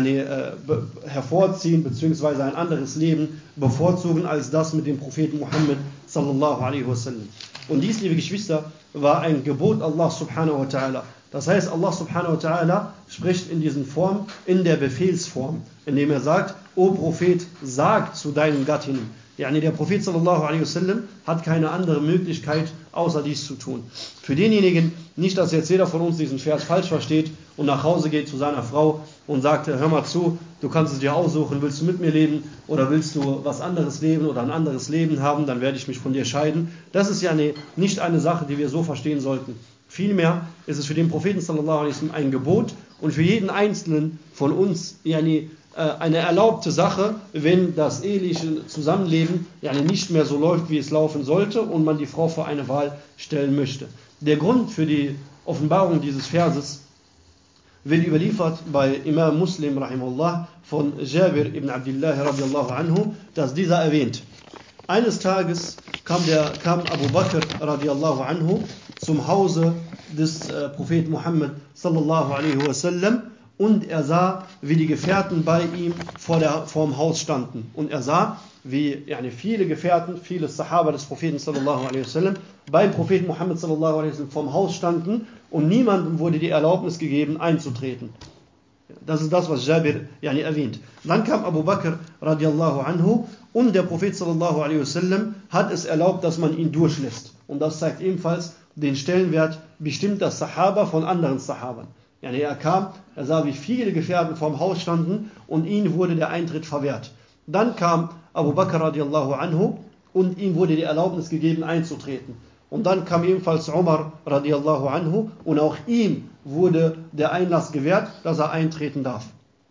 hervorziehen, beziehungsweise ein anderes Leben bevorzugen als das mit dem Propheten Muhammad sallallahu alaihi wasallam. Und dies, liebe Geschwister, war ein Gebot Allah subhanahu wa ta'ala. Das heißt, Allah subhanahu wa ta'ala spricht in diesen Form, in der Befehlsform, indem er sagt: O Prophet, sag zu deinen Gattinnen. Der Prophet sallallahu alaihi wasallam hat keine andere Möglichkeit, außer dies zu tun. Für denjenigen, nicht, dass jetzt jeder von uns diesen Vers falsch versteht und nach Hause geht zu seiner Frau und sagt: hör mal zu, du kannst es dir aussuchen, willst du mit mir leben oder willst du was anderes leben oder ein anderes Leben haben, dann werde ich mich von dir scheiden. Das ist nicht eine Sache, die wir so verstehen sollten. Vielmehr ist es für den Propheten sallallahu alaihi wasallam ein Gebot und für jeden Einzelnen von uns eine erlaubte Sache, wenn das eheliche Zusammenleben nicht mehr so läuft, wie es laufen sollte und man die Frau vor eine Wahl stellen möchte. Der Grund für die Offenbarung dieses Verses wird überliefert bei Imam Muslim rahimahullah von Jabir ibn Abdullah radiallahu anhu, dass dieser erwähnt: Eines Tages kam Abu Bakr radiallahu anhu zum Hause des Propheten Muhammad sallallahu alaihi wasallam und er sah, wie die Gefährten bei ihm vorm Haus standen. Und er sah, wie viele Gefährten, viele Sahaba des Propheten sallallahu alaihi wasallam beim Propheten Muhammad sallallahu alaihi wasallam vorm Haus standen und niemandem wurde die Erlaubnis gegeben, einzutreten. Das ist das, was Jabir erwähnt. Dann kam Abu Bakr radiallahu anhu und der Prophet sallallahu alaihi wasallam hat es erlaubt, dass man ihn durchlässt. Und das zeigt ebenfalls den Stellenwert bestimmter Sahaba von anderen Sahabern. Er kam, er sah, wie viele Gefährten vorm Haus standen und ihm wurde der Eintritt verwehrt. Dann kam Abu Bakr radiallahu anhu und ihm wurde die Erlaubnis gegeben, einzutreten. Und dann kam ebenfalls Umar radiallahu anhu und auch ihm wurde der Einlass gewährt, dass er eintreten darf.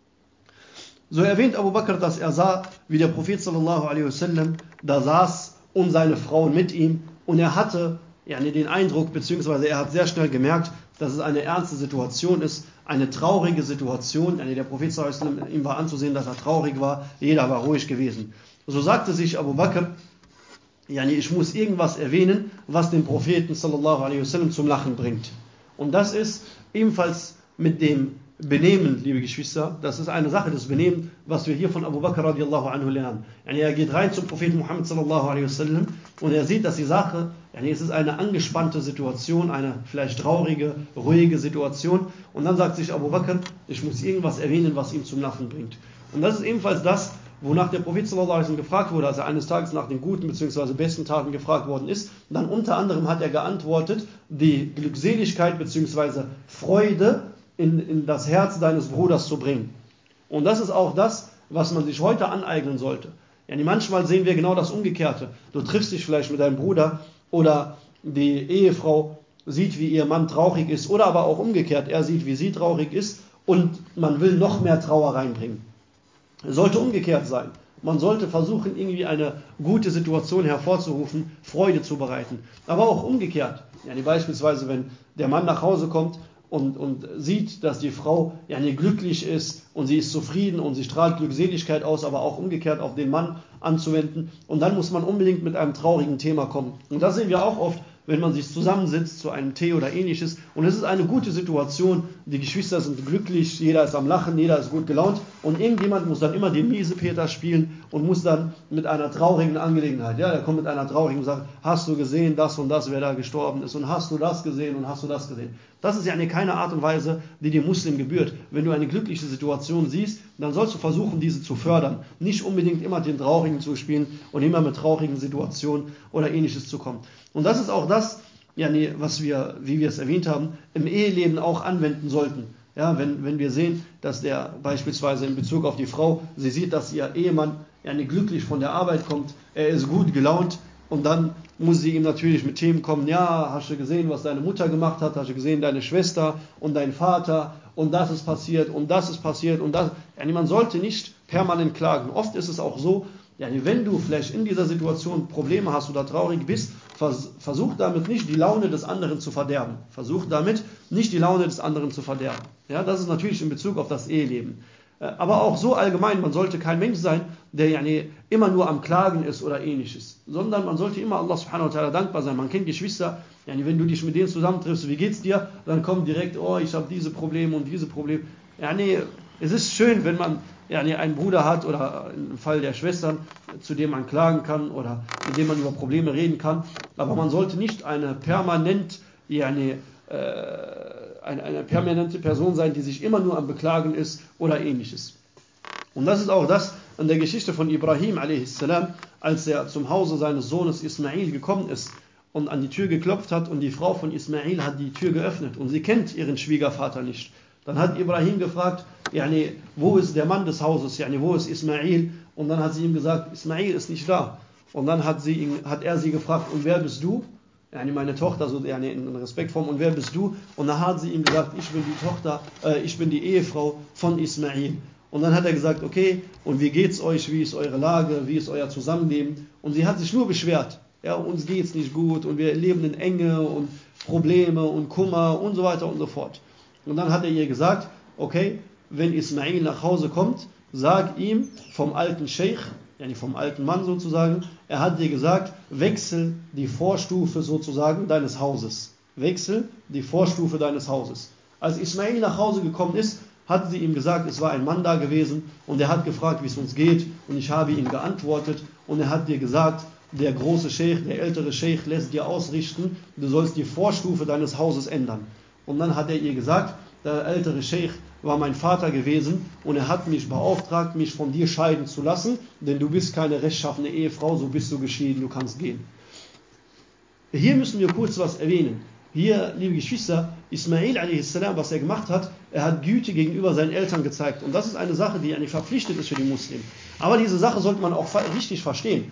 So erwähnt Abu Bakr, dass er sah, wie der Prophet sallallahu alaihi wasallam da saß und seine Frauen mit ihm und er hatte den Eindruck, beziehungsweise er hat sehr schnell gemerkt, dass es eine ernste Situation ist, eine traurige Situation. Der Prophet sallallahu alaihi wasallam, ihm war anzusehen, dass er traurig war, jeder war ruhig gewesen. So sagte sich Abu Bakr, ich muss irgendwas erwähnen, was den Propheten sallallahu alaihi wasallam zum Lachen bringt. Und das ist ebenfalls mit dem Benehmen, liebe Geschwister, das ist eine Sache des Benehmen, was wir hier von Abu Bakr radiallahu anhu lernen. Er geht rein zum Propheten Muhammad sallallahu alaihi wasallam und er sieht, dass die Sache, es ist eine angespannte Situation, eine vielleicht traurige, ruhige Situation. Und dann sagt sich Abu Bakr, ich muss irgendwas erwähnen, was ihm zum Lachen bringt. Und das ist ebenfalls das, wonach der Prophet sallallahu alaihi wasallam gefragt wurde, als er eines Tages nach den guten bzw. besten Taten gefragt worden ist. Und dann unter anderem hat er geantwortet, die Glückseligkeit bzw. Freude in das Herz deines Bruders zu bringen. Und das ist auch das, was man sich heute aneignen sollte. Manchmal sehen wir genau das Umgekehrte. Du triffst dich vielleicht mit deinem Bruder oder die Ehefrau sieht, wie ihr Mann traurig ist oder aber auch umgekehrt, er sieht, wie sie traurig ist und man will noch mehr Trauer reinbringen. Es sollte umgekehrt sein. Man sollte versuchen, irgendwie eine gute Situation hervorzurufen, Freude zu bereiten. Aber auch umgekehrt. Beispielsweise, wenn der Mann nach Hause kommt und sieht, dass die Frau glücklich ist und sie ist zufrieden und sie strahlt Glückseligkeit aus, aber auch umgekehrt auf den Mann anzuwenden. Und dann muss man unbedingt mit einem traurigen Thema kommen. Und das sehen wir auch oft, wenn man sich zusammensitzt zu einem Tee oder ähnliches. Und es ist eine gute Situation, die Geschwister sind glücklich, jeder ist am Lachen, jeder ist gut gelaunt. Und irgendjemand muss dann immer den Miesepeter spielen und muss dann mit einer traurigen Angelegenheit, der kommt mit einer traurigen und sagt, hast du gesehen, das und das, wer da gestorben ist? Und hast du das gesehen und hast du das gesehen? Das ist keine Art und Weise, die dem Muslim gebührt. Wenn du eine glückliche Situation siehst, dann sollst du versuchen, diese zu fördern. Nicht unbedingt immer den Traurigen zu spielen und immer mit traurigen Situationen oder ähnliches zu kommen. Und das ist auch das, was wir, wie wir es erwähnt haben, im Eheleben auch anwenden sollten. Wenn wir sehen, dass der beispielsweise in Bezug auf die Frau, sie sieht, dass ihr Ehemann glücklich von der Arbeit kommt, er ist gut gelaunt und dann muss sie ihm natürlich mit Themen kommen, hast du gesehen, was deine Mutter gemacht hat, hast du gesehen, deine Schwester und dein Vater und das ist passiert und das ist passiert und das. Man sollte nicht permanent klagen. Oft ist es auch so, wenn du vielleicht in dieser Situation Probleme hast oder traurig bist, versuch damit nicht die Laune des anderen zu verderben. Das ist natürlich in Bezug auf das Eheleben. Aber auch so allgemein, man sollte kein Mensch sein, der immer nur am Klagen ist oder ähnliches, sondern man sollte immer Allah subhanahu wa ta'ala dankbar sein. Man kennt Geschwister, wenn du dich mit denen zusammentriffst, wie geht's dir? Dann kommt direkt, ich habe diese Probleme und diese Probleme. Es ist schön, wenn man einen Bruder hat oder im Fall der Schwestern, zu dem man klagen kann oder mit dem man über Probleme reden kann. Aber man sollte nicht eine permanente Person sein, die sich immer nur am Beklagen ist oder ähnliches. Und das ist auch das an der Geschichte von Ibrahim a.s., als er zum Hause seines Sohnes Ismail gekommen ist und an die Tür geklopft hat und die Frau von Ismail hat die Tür geöffnet und sie kennt ihren Schwiegervater nicht. Dann hat Ibrahim gefragt, wo ist der Mann des Hauses, wo ist Ismail? Und dann hat sie ihm gesagt, Ismail ist nicht da. Und dann hat er sie gefragt, und wer bist du? Meine Tochter, so in Respektform, und wer bist du? Und dann hat sie ihm gesagt, ich bin die Ehefrau von Ismail. Und dann hat er gesagt, okay, und wie geht's euch, wie ist eure Lage, wie ist euer Zusammenleben? Und sie hat sich nur beschwert, uns geht's nicht gut und wir leben in Enge und Probleme und Kummer und so weiter und so fort. Und dann hat er ihr gesagt, okay, wenn Ismail nach Hause kommt, sag ihm vom alten Scheich, vom alten Mann sozusagen, er hat dir gesagt, wechsel die Vorstufe sozusagen deines Hauses. Als Ismail nach Hause gekommen ist, hat sie ihm gesagt, es war ein Mann da gewesen und er hat gefragt, wie es uns geht und ich habe ihm geantwortet und er hat dir gesagt, der große Scheich, der ältere Scheich lässt dir ausrichten, du sollst die Vorstufe deines Hauses ändern. Und dann hat er ihr gesagt, der ältere Sheikh war mein Vater gewesen und er hat mich beauftragt, mich von dir scheiden zu lassen, denn du bist keine rechtschaffene Ehefrau, so bist du geschieden, du kannst gehen. Hier müssen wir kurz was erwähnen. Hier, liebe Geschwister, Ismail a.s., was er gemacht hat, er hat Güte gegenüber seinen Eltern gezeigt. Und das ist eine Sache, die eigentlich verpflichtet ist für die Muslimen. Aber diese Sache sollte man auch richtig verstehen.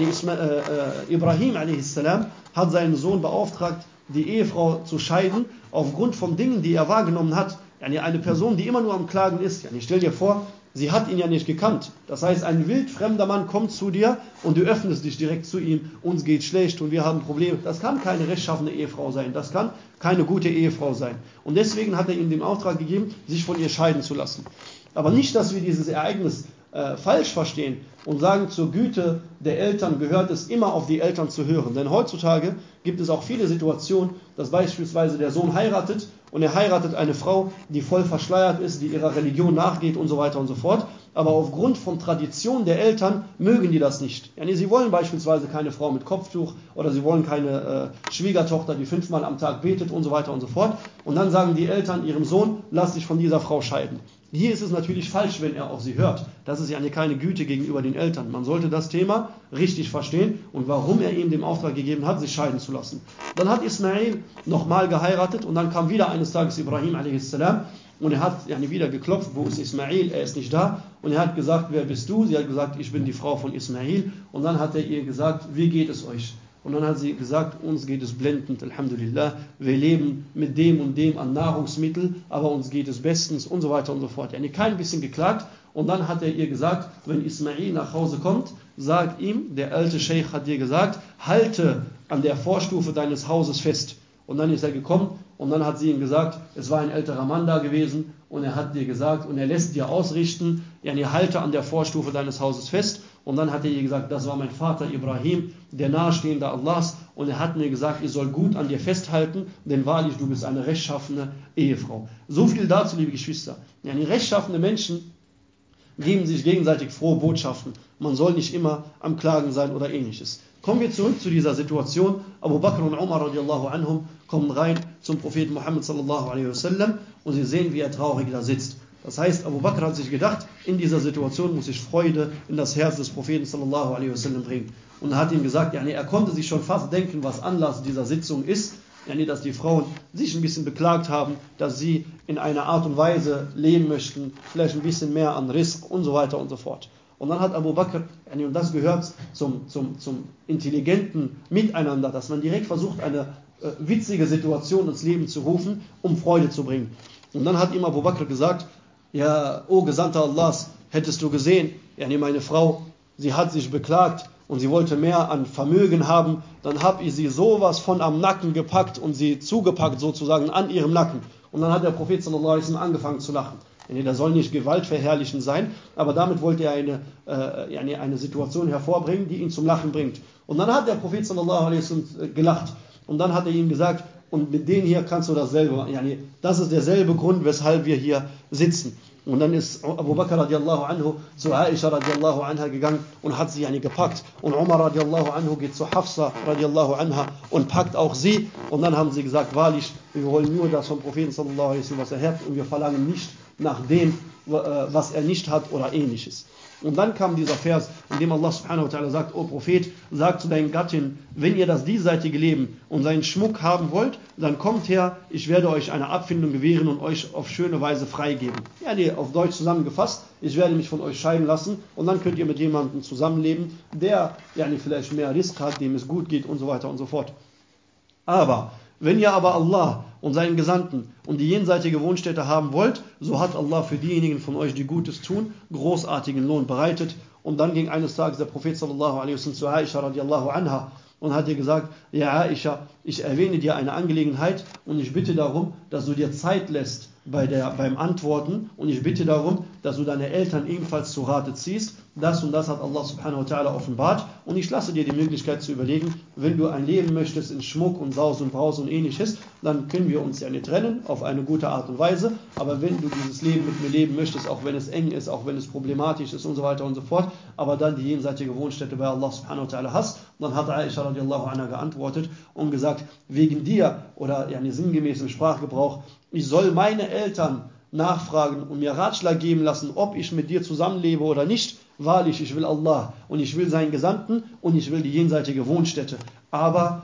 Ibrahim a.s. hat seinen Sohn beauftragt, die Ehefrau zu scheiden, aufgrund von Dingen, die er wahrgenommen hat. Eine Person, die immer nur am Klagen ist. Stell dir vor, sie hat ihn ja nicht gekannt. Das heißt, ein wildfremder Mann kommt zu dir und du öffnest dich direkt zu ihm. Uns geht schlecht und wir haben Probleme. Das kann keine rechtschaffene Ehefrau sein. Das kann keine gute Ehefrau sein. Und deswegen hat er ihm den Auftrag gegeben, sich von ihr scheiden zu lassen. Aber nicht, dass wir dieses Ereignis falsch verstehen und sagen, zur Güte der Eltern gehört es immer auf die Eltern zu hören. Denn heutzutage gibt es auch viele Situationen, dass beispielsweise der Sohn heiratet und er heiratet eine Frau, die voll verschleiert ist, die ihrer Religion nachgeht und so weiter und so fort. Aber aufgrund von Tradition der Eltern mögen die das nicht. Sie wollen beispielsweise keine Frau mit Kopftuch oder sie wollen keine Schwiegertochter, die 5-mal am Tag betet und so weiter und so fort. Und dann sagen die Eltern ihrem Sohn, lass dich von dieser Frau scheiden. Hier ist es natürlich falsch, wenn er auf sie hört. Das ist ja keine Güte gegenüber den Eltern. Man sollte das Thema richtig verstehen und warum er ihm den Auftrag gegeben hat, sich scheiden zu lassen. Dann hat Ismail nochmal geheiratet und dann kam wieder eines Tages Ibrahim a.s. und er hat wieder geklopft, wo ist Ismail, er ist nicht da. Und er hat gesagt, wer bist du? Sie hat gesagt, ich bin die Frau von Ismail. Und dann hat er ihr gesagt, wie geht es euch? Und dann hat sie gesagt, uns geht es blendend, Alhamdulillah, wir leben mit dem und dem an Nahrungsmittel, aber uns geht es bestens und so weiter und so fort. Er hat kein bisschen geklagt und dann hat er ihr gesagt, wenn Ismail nach Hause kommt, sag ihm, der alte Sheikh hat dir gesagt, halte an der Vorstufe deines Hauses fest. Und dann ist er gekommen und dann hat sie ihm gesagt, es war ein älterer Mann da gewesen und er hat dir gesagt und er lässt dir ausrichten, halte an der Vorstufe deines Hauses fest. Und dann hat er ihr gesagt, das war mein Vater Ibrahim, der Nahestehende Allahs. Und er hat mir gesagt, ich soll gut an dir festhalten, denn wahrlich, du bist eine rechtschaffene Ehefrau. So viel dazu, liebe Geschwister. Rechtschaffene Menschen geben sich gegenseitig frohe Botschaften. Man soll nicht immer am Klagen sein oder ähnliches. Kommen wir zurück zu dieser Situation. Abu Bakr und Umar radiallahu anhum kommen rein zum Propheten Muhammad sallallahu alaihi wasallam und sie sehen, wie er traurig da sitzt. Das heißt, Abu Bakr hat sich gedacht, in dieser Situation muss ich Freude in das Herz des Propheten sallallahu alaihi wasallam bringen. Und er hat ihm gesagt, er konnte sich schon fast denken, was Anlass dieser Sitzung ist, dass die Frauen sich ein bisschen beklagt haben, dass sie in einer Art und Weise leben möchten, vielleicht ein bisschen mehr an Rizq und so weiter und so fort. Und dann hat Abu Bakr, und das gehört zum intelligenten Miteinander, dass man direkt versucht, eine witzige Situation ins Leben zu rufen, um Freude zu bringen. Und dann hat ihm Abu Bakr gesagt, ja, o Gesandter Allahs, hättest du gesehen, meine Frau, sie hat sich beklagt und sie wollte mehr an Vermögen haben, dann habe ich sie sowas von am Nacken gepackt und sie zugepackt sozusagen an ihrem Nacken. Und dann hat der Prophet sallallahu alaihi wasallam angefangen zu lachen. Das soll nicht gewaltverherrlichend sein, aber damit wollte er eine Situation hervorbringen, die ihn zum Lachen bringt. Und dann hat der Prophet sallallahu alaihi wasallam gelacht und dann hat er ihm gesagt, und mit denen hier kannst du dasselbe machen. Das ist derselbe Grund, weshalb wir hier sitzen. Und dann ist Abu Bakr radiallahu anhu zu Aisha radiallahu anha gegangen und hat sie gepackt. Und Umar radiallahu anhu geht zu Hafsa radiallahu anha und packt auch sie. Und dann haben sie gesagt, wahrlich, wir wollen nur das vom Propheten sallallahu alaihi wasallam, was er hat, und wir verlangen nicht nach dem, was er nicht hat oder ähnliches. Und dann kam dieser Vers, in dem Allah subhanahu wa ta'ala sagt, O Prophet, sag zu deinen Gattin, wenn ihr das diesseitige Leben und seinen Schmuck haben wollt, dann kommt her, ich werde euch eine Abfindung gewähren und euch auf schöne Weise freigeben. Auf Deutsch zusammengefasst, ich werde mich von euch scheiden lassen und dann könnt ihr mit jemandem zusammenleben, der vielleicht mehr Rizq hat, dem es gut geht und so weiter und so fort. Aber wenn ihr aber Allah und seinen Gesandten und die jenseitige Wohnstätte haben wollt, so hat Allah für diejenigen von euch, die Gutes tun, großartigen Lohn bereitet. Und dann ging eines Tages der Prophet sallallahu alaihi wasallam zu Aisha radiallahu anha und hat ihr gesagt, ja Aisha, ich erwähne dir eine Angelegenheit und ich bitte darum, dass du dir Zeit lässt beim Antworten und ich bitte darum, dass du deine Eltern ebenfalls zu Rate ziehst. Das und das hat Allah subhanahu wa ta'ala offenbart und ich lasse dir die Möglichkeit zu überlegen, wenn du ein Leben möchtest in Schmuck und Saus und Braus und ähnliches, dann können wir uns nicht trennen auf eine gute Art und Weise, aber wenn du dieses Leben mit mir leben möchtest, auch wenn es eng ist, auch wenn es problematisch ist und so weiter und so fort, aber dann die jenseitige Wohnstätte bei Allah subhanahu wa ta'ala hast, dann hat Aisha radiallahu anha geantwortet und gesagt, wegen dir, oder sinngemäß im Sprachgebrauch, ich soll meine Eltern nachfragen und mir Ratschlag geben lassen, ob ich mit dir zusammenlebe oder nicht. Wahrlich, ich will Allah und ich will seinen Gesandten und ich will die jenseitige Wohnstätte. Aber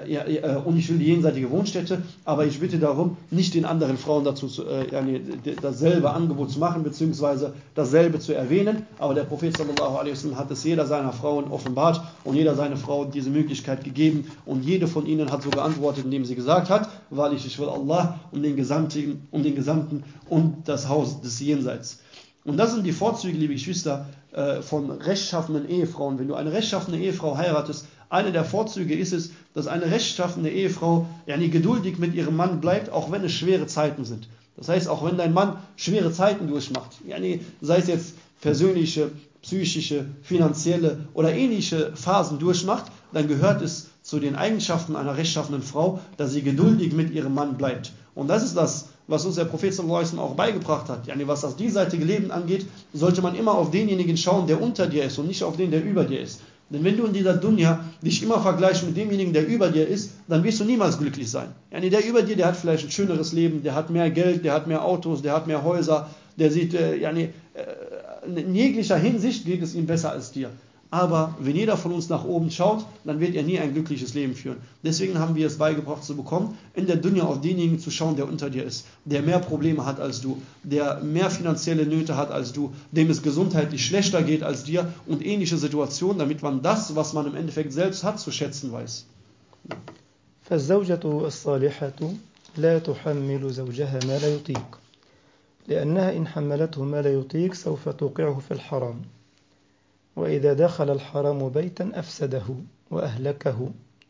ich bitte darum, nicht den anderen Frauen dazu dasselbe Angebot zu machen, beziehungsweise dasselbe zu erwähnen. Aber der Prophet sallallahu alaihi wasallam hat es jeder seiner Frauen offenbart und jeder seiner Frau diese Möglichkeit gegeben. Und jede von ihnen hat so geantwortet, indem sie gesagt hat, wahrlich, ich will Allah und den Gesandten und das Haus des Jenseits. Und das sind die Vorzüge, liebe Geschwister, von rechtschaffenen Ehefrauen. Wenn du eine rechtschaffene Ehefrau heiratest, eine der Vorzüge ist es, dass eine rechtschaffene Ehefrau geduldig mit ihrem Mann bleibt, auch wenn es schwere Zeiten sind. Das heißt, auch wenn dein Mann schwere Zeiten durchmacht, sei es jetzt persönliche, psychische, finanzielle oder ähnliche Phasen durchmacht, dann gehört es zu den Eigenschaften einer rechtschaffenen Frau, dass sie geduldig mit ihrem Mann bleibt. Und das ist das, was uns der Prophet sallallahu alaihi wasallam auch beigebracht hat. Was das diesseitige Leben angeht, sollte man immer auf denjenigen schauen, der unter dir ist und nicht auf den, der über dir ist. Denn wenn du in dieser Dunya dich immer vergleichst mit demjenigen, der über dir ist, dann wirst du niemals glücklich sein. Der über dir, der hat vielleicht ein schöneres Leben, der hat mehr Geld, der hat mehr Autos, der hat mehr Häuser, der sieht, in jeglicher Hinsicht geht es ihm besser als dir. Aber wenn jeder von uns nach oben schaut, dann wird er nie ein glückliches Leben führen. Deswegen haben wir es beigebracht zu bekommen, in der Dunya auf denjenigen zu schauen, der unter dir ist, der mehr Probleme hat als du, der mehr finanzielle Nöte hat als du, dem es gesundheitlich schlechter geht als dir und ähnliche Situationen, damit man das, was man im Endeffekt selbst hat, zu schätzen weiß. فالزوجة الصالحة لا تحمل زوجها ما لا يطيق لأنها إن حملته ما لا يطيق سوف توقعه في الحرام وإذا دخل الحرام بيتا أفسده وأهلكه.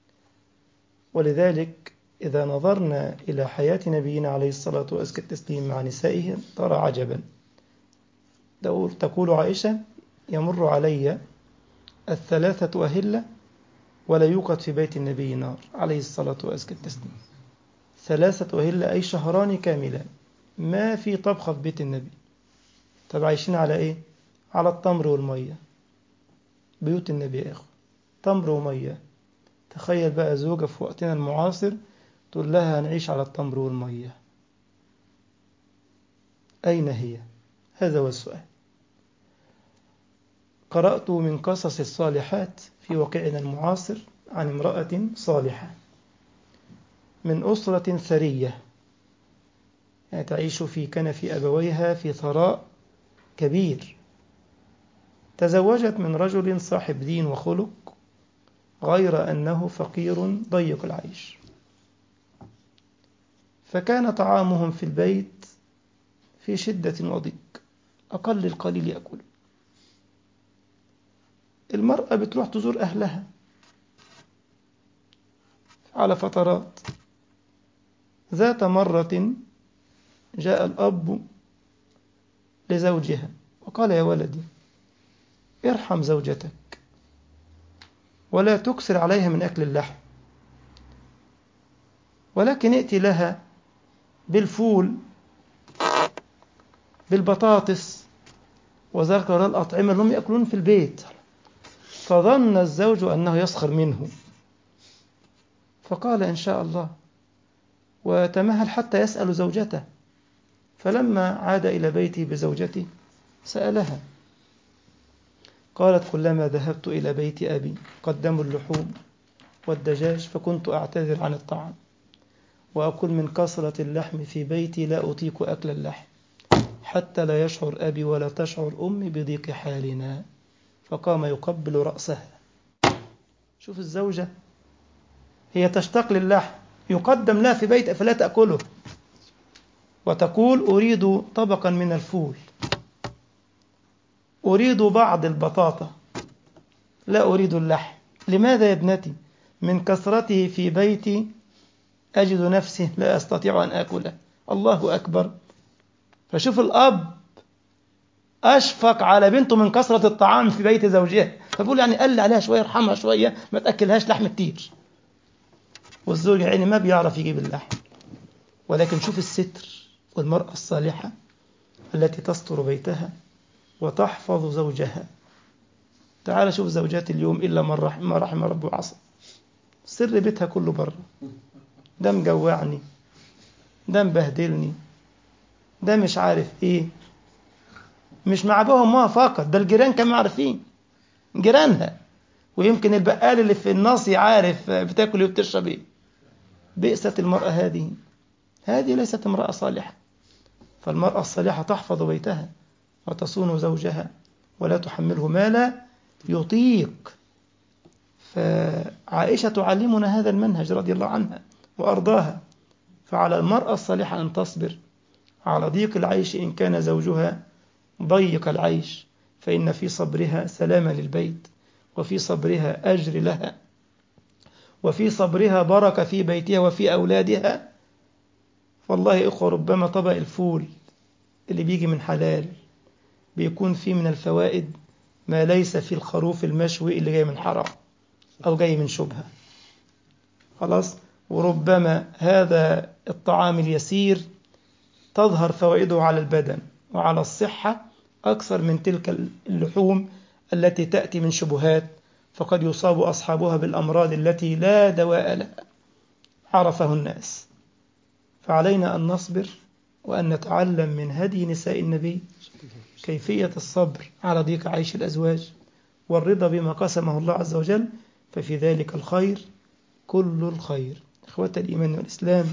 ولذلك إذا نظرنا إلى حياة نبينا عليه الصلاة وأزكى التسليم مع نسائه ترى عجبا. تقول عائشة يمر علي 3 أهلة ولا يوقد في بيت النبي نار عليه الصلاة وأزكى التسليم. 3 أهلة أي شهران كاملان ما في طبخة في بيت النبي. طب عايشين على إيه؟ على التمر والمية. بيوت النبي يا إخوة تمر ومية. تخيل بقى زوجة في وقتنا المعاصر تقول لها هنعيش على التمر والمية، أين هي؟ هذا هو السؤال. قرأت من قصص الصالحات في واقعنا المعاصر عن امرأة صالحة من أسرة ثرية تعيش في كنف أبويها في ثراء كبير. تزوجت من رجل صاحب دين وخلق غير أنه فقير ضيق العيش، فكان طعامهم في البيت في شدة وضيق، أقل القليل يأكل. المرأة بتروح تزور أهلها على فترات. ذات مرة جاء الأب لزوجها وقال يا ولدي ارحم زوجتك ولا تكسر عليها من أكل اللحم، ولكن ائتي لها بالفول بالبطاطس وذكر الأطعمة اللي هم يأكلون في البيت. فظن الزوج أنه يسخر منه فقال إن شاء الله، وتمهل حتى يسأل زوجته. فلما عاد إلى بيته بزوجته سألها، قالت كلما ذهبت إلى بيت أبي قدموا اللحوم والدجاج فكنت أعتذر عن الطعام وأقول من كثرة اللحم في بيتي لا أطيق أكل اللحم حتى لا يشعر أبي ولا تشعر أمي بضيق حالنا. فقام يقبل رأسها. شوف الزوجة هي تشتاق للحم يقدم لها في بيت فلا تأكله، وتقول أريد طبقا من الفول، أريد بعض البطاطا، لا أريد اللحم. لماذا يا ابنتي؟ من كثرته في بيتي أجد نفسي لا أستطيع أن أكله. الله أكبر. فشوف الأب أشفق على بنته من كثرة الطعام في بيت زوجها، فبقول قل عليها شوية، ارحمها شوية، ما تأكلهاش لحم كتير. والزوج ما بيعرف يجيب اللحم. ولكن شوف الستر والمرأة الصالحة التي تستر بيتها وتحفظ زوجها. تعال شوف زوجات اليوم إلا ما رحم رب وعصى، سر بيتها كله بره، ده مجوعني، ده مبهدلني، ده مش عارف ايه. مش مع ابوها وامها فقط، ده الجيران كانوا عارفين، جيرانها، ويمكن البقال اللي في الناصية عارف بتاكل ايه وبتشرب ايه. بئست المرأة هذه، هذه ليست امرأة صالحة. فالمرأة الصالحة تحفظ بيتها وتصون زوجها ولا تحمله ما لا يطيق. فعائشة تعلمنا هذا المنهج رضي الله عنها وأرضاها. فعلى المرأة الصالحة أن تصبر على ضيق العيش إن كان زوجها ضيق العيش، فإن في صبرها سلامة للبيت، وفي صبرها أجر لها، وفي صبرها بركة في بيتها وفي أولادها. والله يا إخوة، ربما طبق الفول اللي بيجي من حلال بيكون فيه من الفوائد ما ليس في الخروف المشوي اللي جاي من حرام أو جاي من شبهة. خلاص. وربما هذا الطعام اليسير تظهر فوائده على البدن وعلى الصحة أكثر من تلك اللحوم التي تأتي من شبهات، فقد يصاب أصحابها بالأمراض التي لا دواء لها عرفه الناس. فعلينا أن نصبر وأن نتعلم من هدي نساء النبي كيفية الصبر على ضيق عيش الأزواج والرضا بما قسمه الله عز وجل، ففي ذلك الخير كل الخير. إخوة الإيمان والإسلام،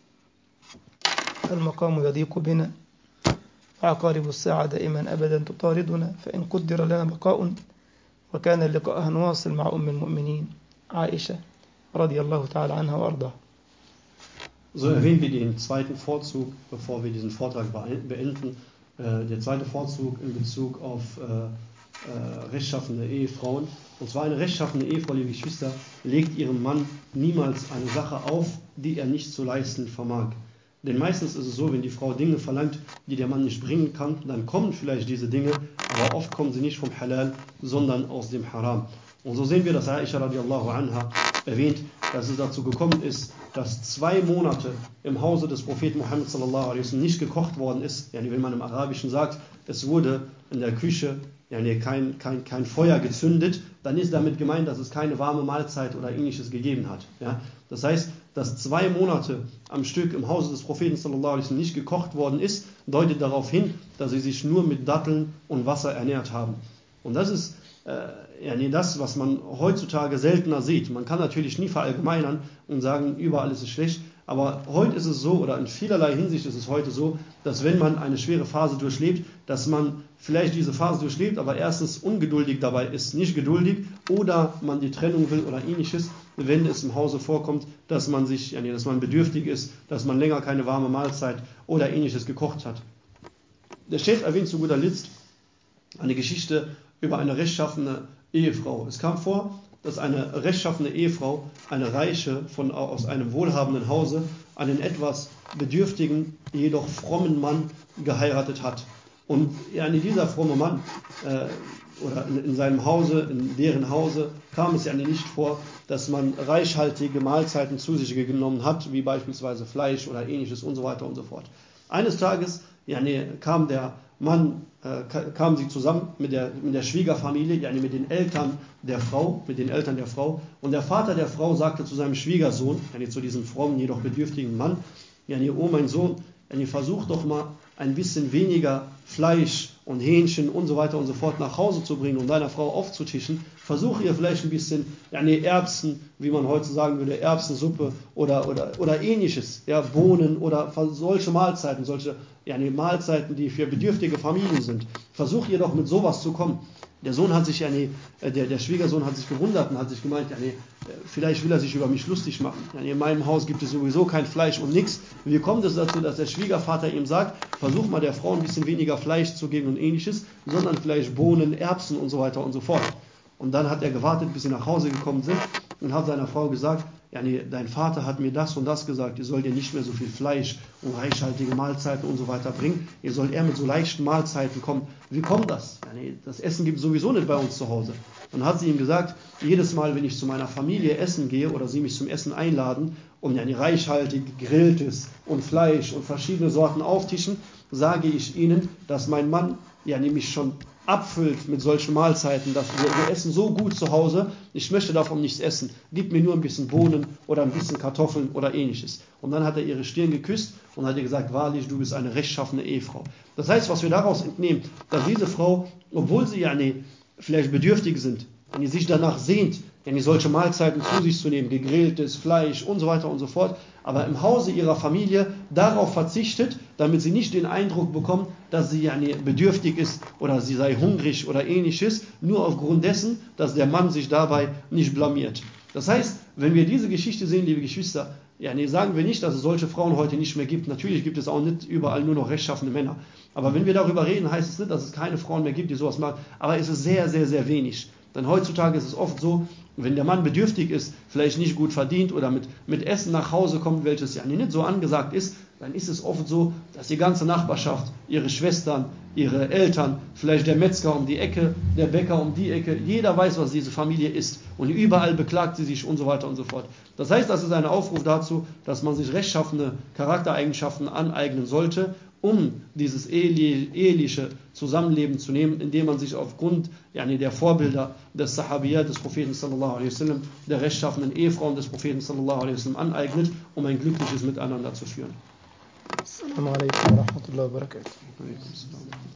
المقام يضيق بنا، عقارب الساعة دائما أبدا تطاردنا، فإن قدر لنا بقاء وكان اللقاء نواصل مع أم المؤمنين عائشة رضي الله تعالى عنها وأرضاها. So erwähnen wir den zweiten Vorzug, bevor wir diesen Vortrag beenden. Der zweite Vorzug in Bezug auf rechtschaffene Ehefrauen. Und zwar eine rechtschaffene Ehefrau, liebe Geschwister, legt ihrem Mann niemals eine Sache auf, die er nicht zu leisten vermag. Denn meistens ist es so, wenn die Frau Dinge verlangt, die der Mann nicht bringen kann, dann kommen vielleicht diese Dinge, aber oft kommen sie nicht vom Halal, sondern aus dem Haram. Und so sehen wir, dass Aisha radiallahu anha erwähnt, dass es dazu gekommen ist, dass 2 Monate im Hause des Propheten Muhammad sallallahu alaihi wasallam nicht gekocht worden ist. Yani wenn man im Arabischen sagt, es wurde in der Küche kein Feuer gezündet, dann ist damit gemeint, dass es keine warme Mahlzeit oder ähnliches gegeben hat. Ja? Das heißt, dass 2 Monate am Stück im Hause des Propheten sallallahu alaihi wasallam nicht gekocht worden ist, deutet darauf hin, dass sie sich nur mit Datteln und Wasser ernährt haben. Und das ist das, was man heutzutage seltener sieht. Man kann natürlich nie verallgemeinern und sagen, überall ist es schlecht, aber heute ist es so, oder in vielerlei Hinsicht ist es heute so, dass wenn man eine schwere Phase durchlebt, dass man vielleicht diese Phase durchlebt, aber erstens ungeduldig dabei ist, nicht geduldig, oder man die Trennung will oder ähnliches, wenn es im Hause vorkommt, dass man bedürftig ist, dass man länger keine warme Mahlzeit oder ähnliches gekocht hat. Der Sheikh erwähnt zu guter Letzt eine Geschichte über eine rechtschaffene Ehefrau. Es kam vor, dass eine rechtschaffene Ehefrau, eine Reiche aus einem wohlhabenden Hause, einen etwas bedürftigen, jedoch frommen Mann geheiratet hat. Und dieser fromme Mann oder in seinem Hause, in deren Hause, kam es nicht vor, dass man reichhaltige Mahlzeiten zu sich genommen hat, wie beispielsweise Fleisch oder ähnliches und so weiter und so fort. Eines Tages kamen sie zusammen mit der Schwiegerfamilie, mit den Eltern der Frau, und der Vater der Frau sagte zu seinem Schwiegersohn, zu diesem frommen, jedoch bedürftigen Mann, oh mein Sohn, versuch doch mal ein bisschen weniger Fleisch und Hähnchen und so weiter und so fort nach Hause zu bringen und deiner Frau aufzutischen. Versuche ihr vielleicht ein bisschen Erbsen, wie man heute sagen würde, Erbsensuppe oder ähnliches, Bohnen oder solche Mahlzeiten, Mahlzeiten, die für bedürftige Familien sind. Versuch ihr doch mit sowas zu kommen. Der Schwiegersohn hat sich gewundert und hat sich gemeint, vielleicht will er sich über mich lustig machen. In meinem Haus gibt es sowieso kein Fleisch und nichts. Wie kommt es dazu, dass der Schwiegervater ihm sagt, versuch mal der Frau ein bisschen weniger Fleisch zu geben und ähnliches, sondern vielleicht Bohnen, Erbsen und so weiter und so fort. Und dann hat er gewartet, bis sie nach Hause gekommen sind und hat seiner Frau gesagt, dein Vater hat mir das und das gesagt, ihr sollt ihr nicht mehr so viel Fleisch und reichhaltige Mahlzeiten und so weiter bringen, ihr sollt eher mit so leichten Mahlzeiten kommen. Wie kommt das? Das Essen gibt es sowieso nicht bei uns zu Hause. Und hat sie ihm gesagt, jedes Mal, wenn ich zu meiner Familie essen gehe oder sie mich zum Essen einladen und reichhaltig gegrilltes und Fleisch und verschiedene Sorten auftischen, sage ich ihnen, dass mein Mann mich schon abfüllt mit solchen Mahlzeiten, dass wir essen so gut zu Hause, ich möchte davon nichts essen, gib mir nur ein bisschen Bohnen oder ein bisschen Kartoffeln oder ähnliches. Und dann hat er ihre Stirn geküsst und hat ihr gesagt, wahrlich, du bist eine rechtschaffene Ehefrau. Das heißt, was wir daraus entnehmen, dass diese Frau, obwohl sie vielleicht bedürftig sind, wenn sie sich danach sehnt, solche Mahlzeiten zu sich zu nehmen, gegrilltes Fleisch und so weiter und so fort, aber im Hause ihrer Familie darauf verzichtet, damit sie nicht den Eindruck bekommt, dass sie bedürftig ist oder sie sei hungrig oder ähnliches, nur aufgrund dessen, dass der Mann sich dabei nicht blamiert. Das heißt, wenn wir diese Geschichte sehen, liebe Geschwister, sagen wir nicht, dass es solche Frauen heute nicht mehr gibt. Natürlich gibt es auch nicht überall nur noch rechtschaffene Männer. Aber wenn wir darüber reden, heißt es nicht, dass es keine Frauen mehr gibt, die sowas machen. Aber es ist sehr, sehr, sehr wenig. Denn heutzutage ist es oft so, wenn der Mann bedürftig ist, vielleicht nicht gut verdient oder mit Essen nach Hause kommt, welches nicht so angesagt ist, dann ist es oft so, dass die ganze Nachbarschaft, ihre Schwestern, ihre Eltern, vielleicht der Metzger um die Ecke, der Bäcker um die Ecke, jeder weiß, was diese Familie ist. Und überall beklagt sie sich und so weiter und so fort. Das heißt, das ist ein Aufruf dazu, dass man sich rechtschaffene Charaktereigenschaften aneignen sollte, um dieses eheliche Zusammenleben zu nehmen, indem man sich aufgrund der Vorbilder des Sahabiyat des Propheten sallallahu alaihi wasallam, der rechtschaffenen Ehefrauen des Propheten sallallahu alaihi wasallam aneignet, um ein glückliches Miteinander zu führen. Assalamu alaikum wa rahmatullahi wa barakatuh.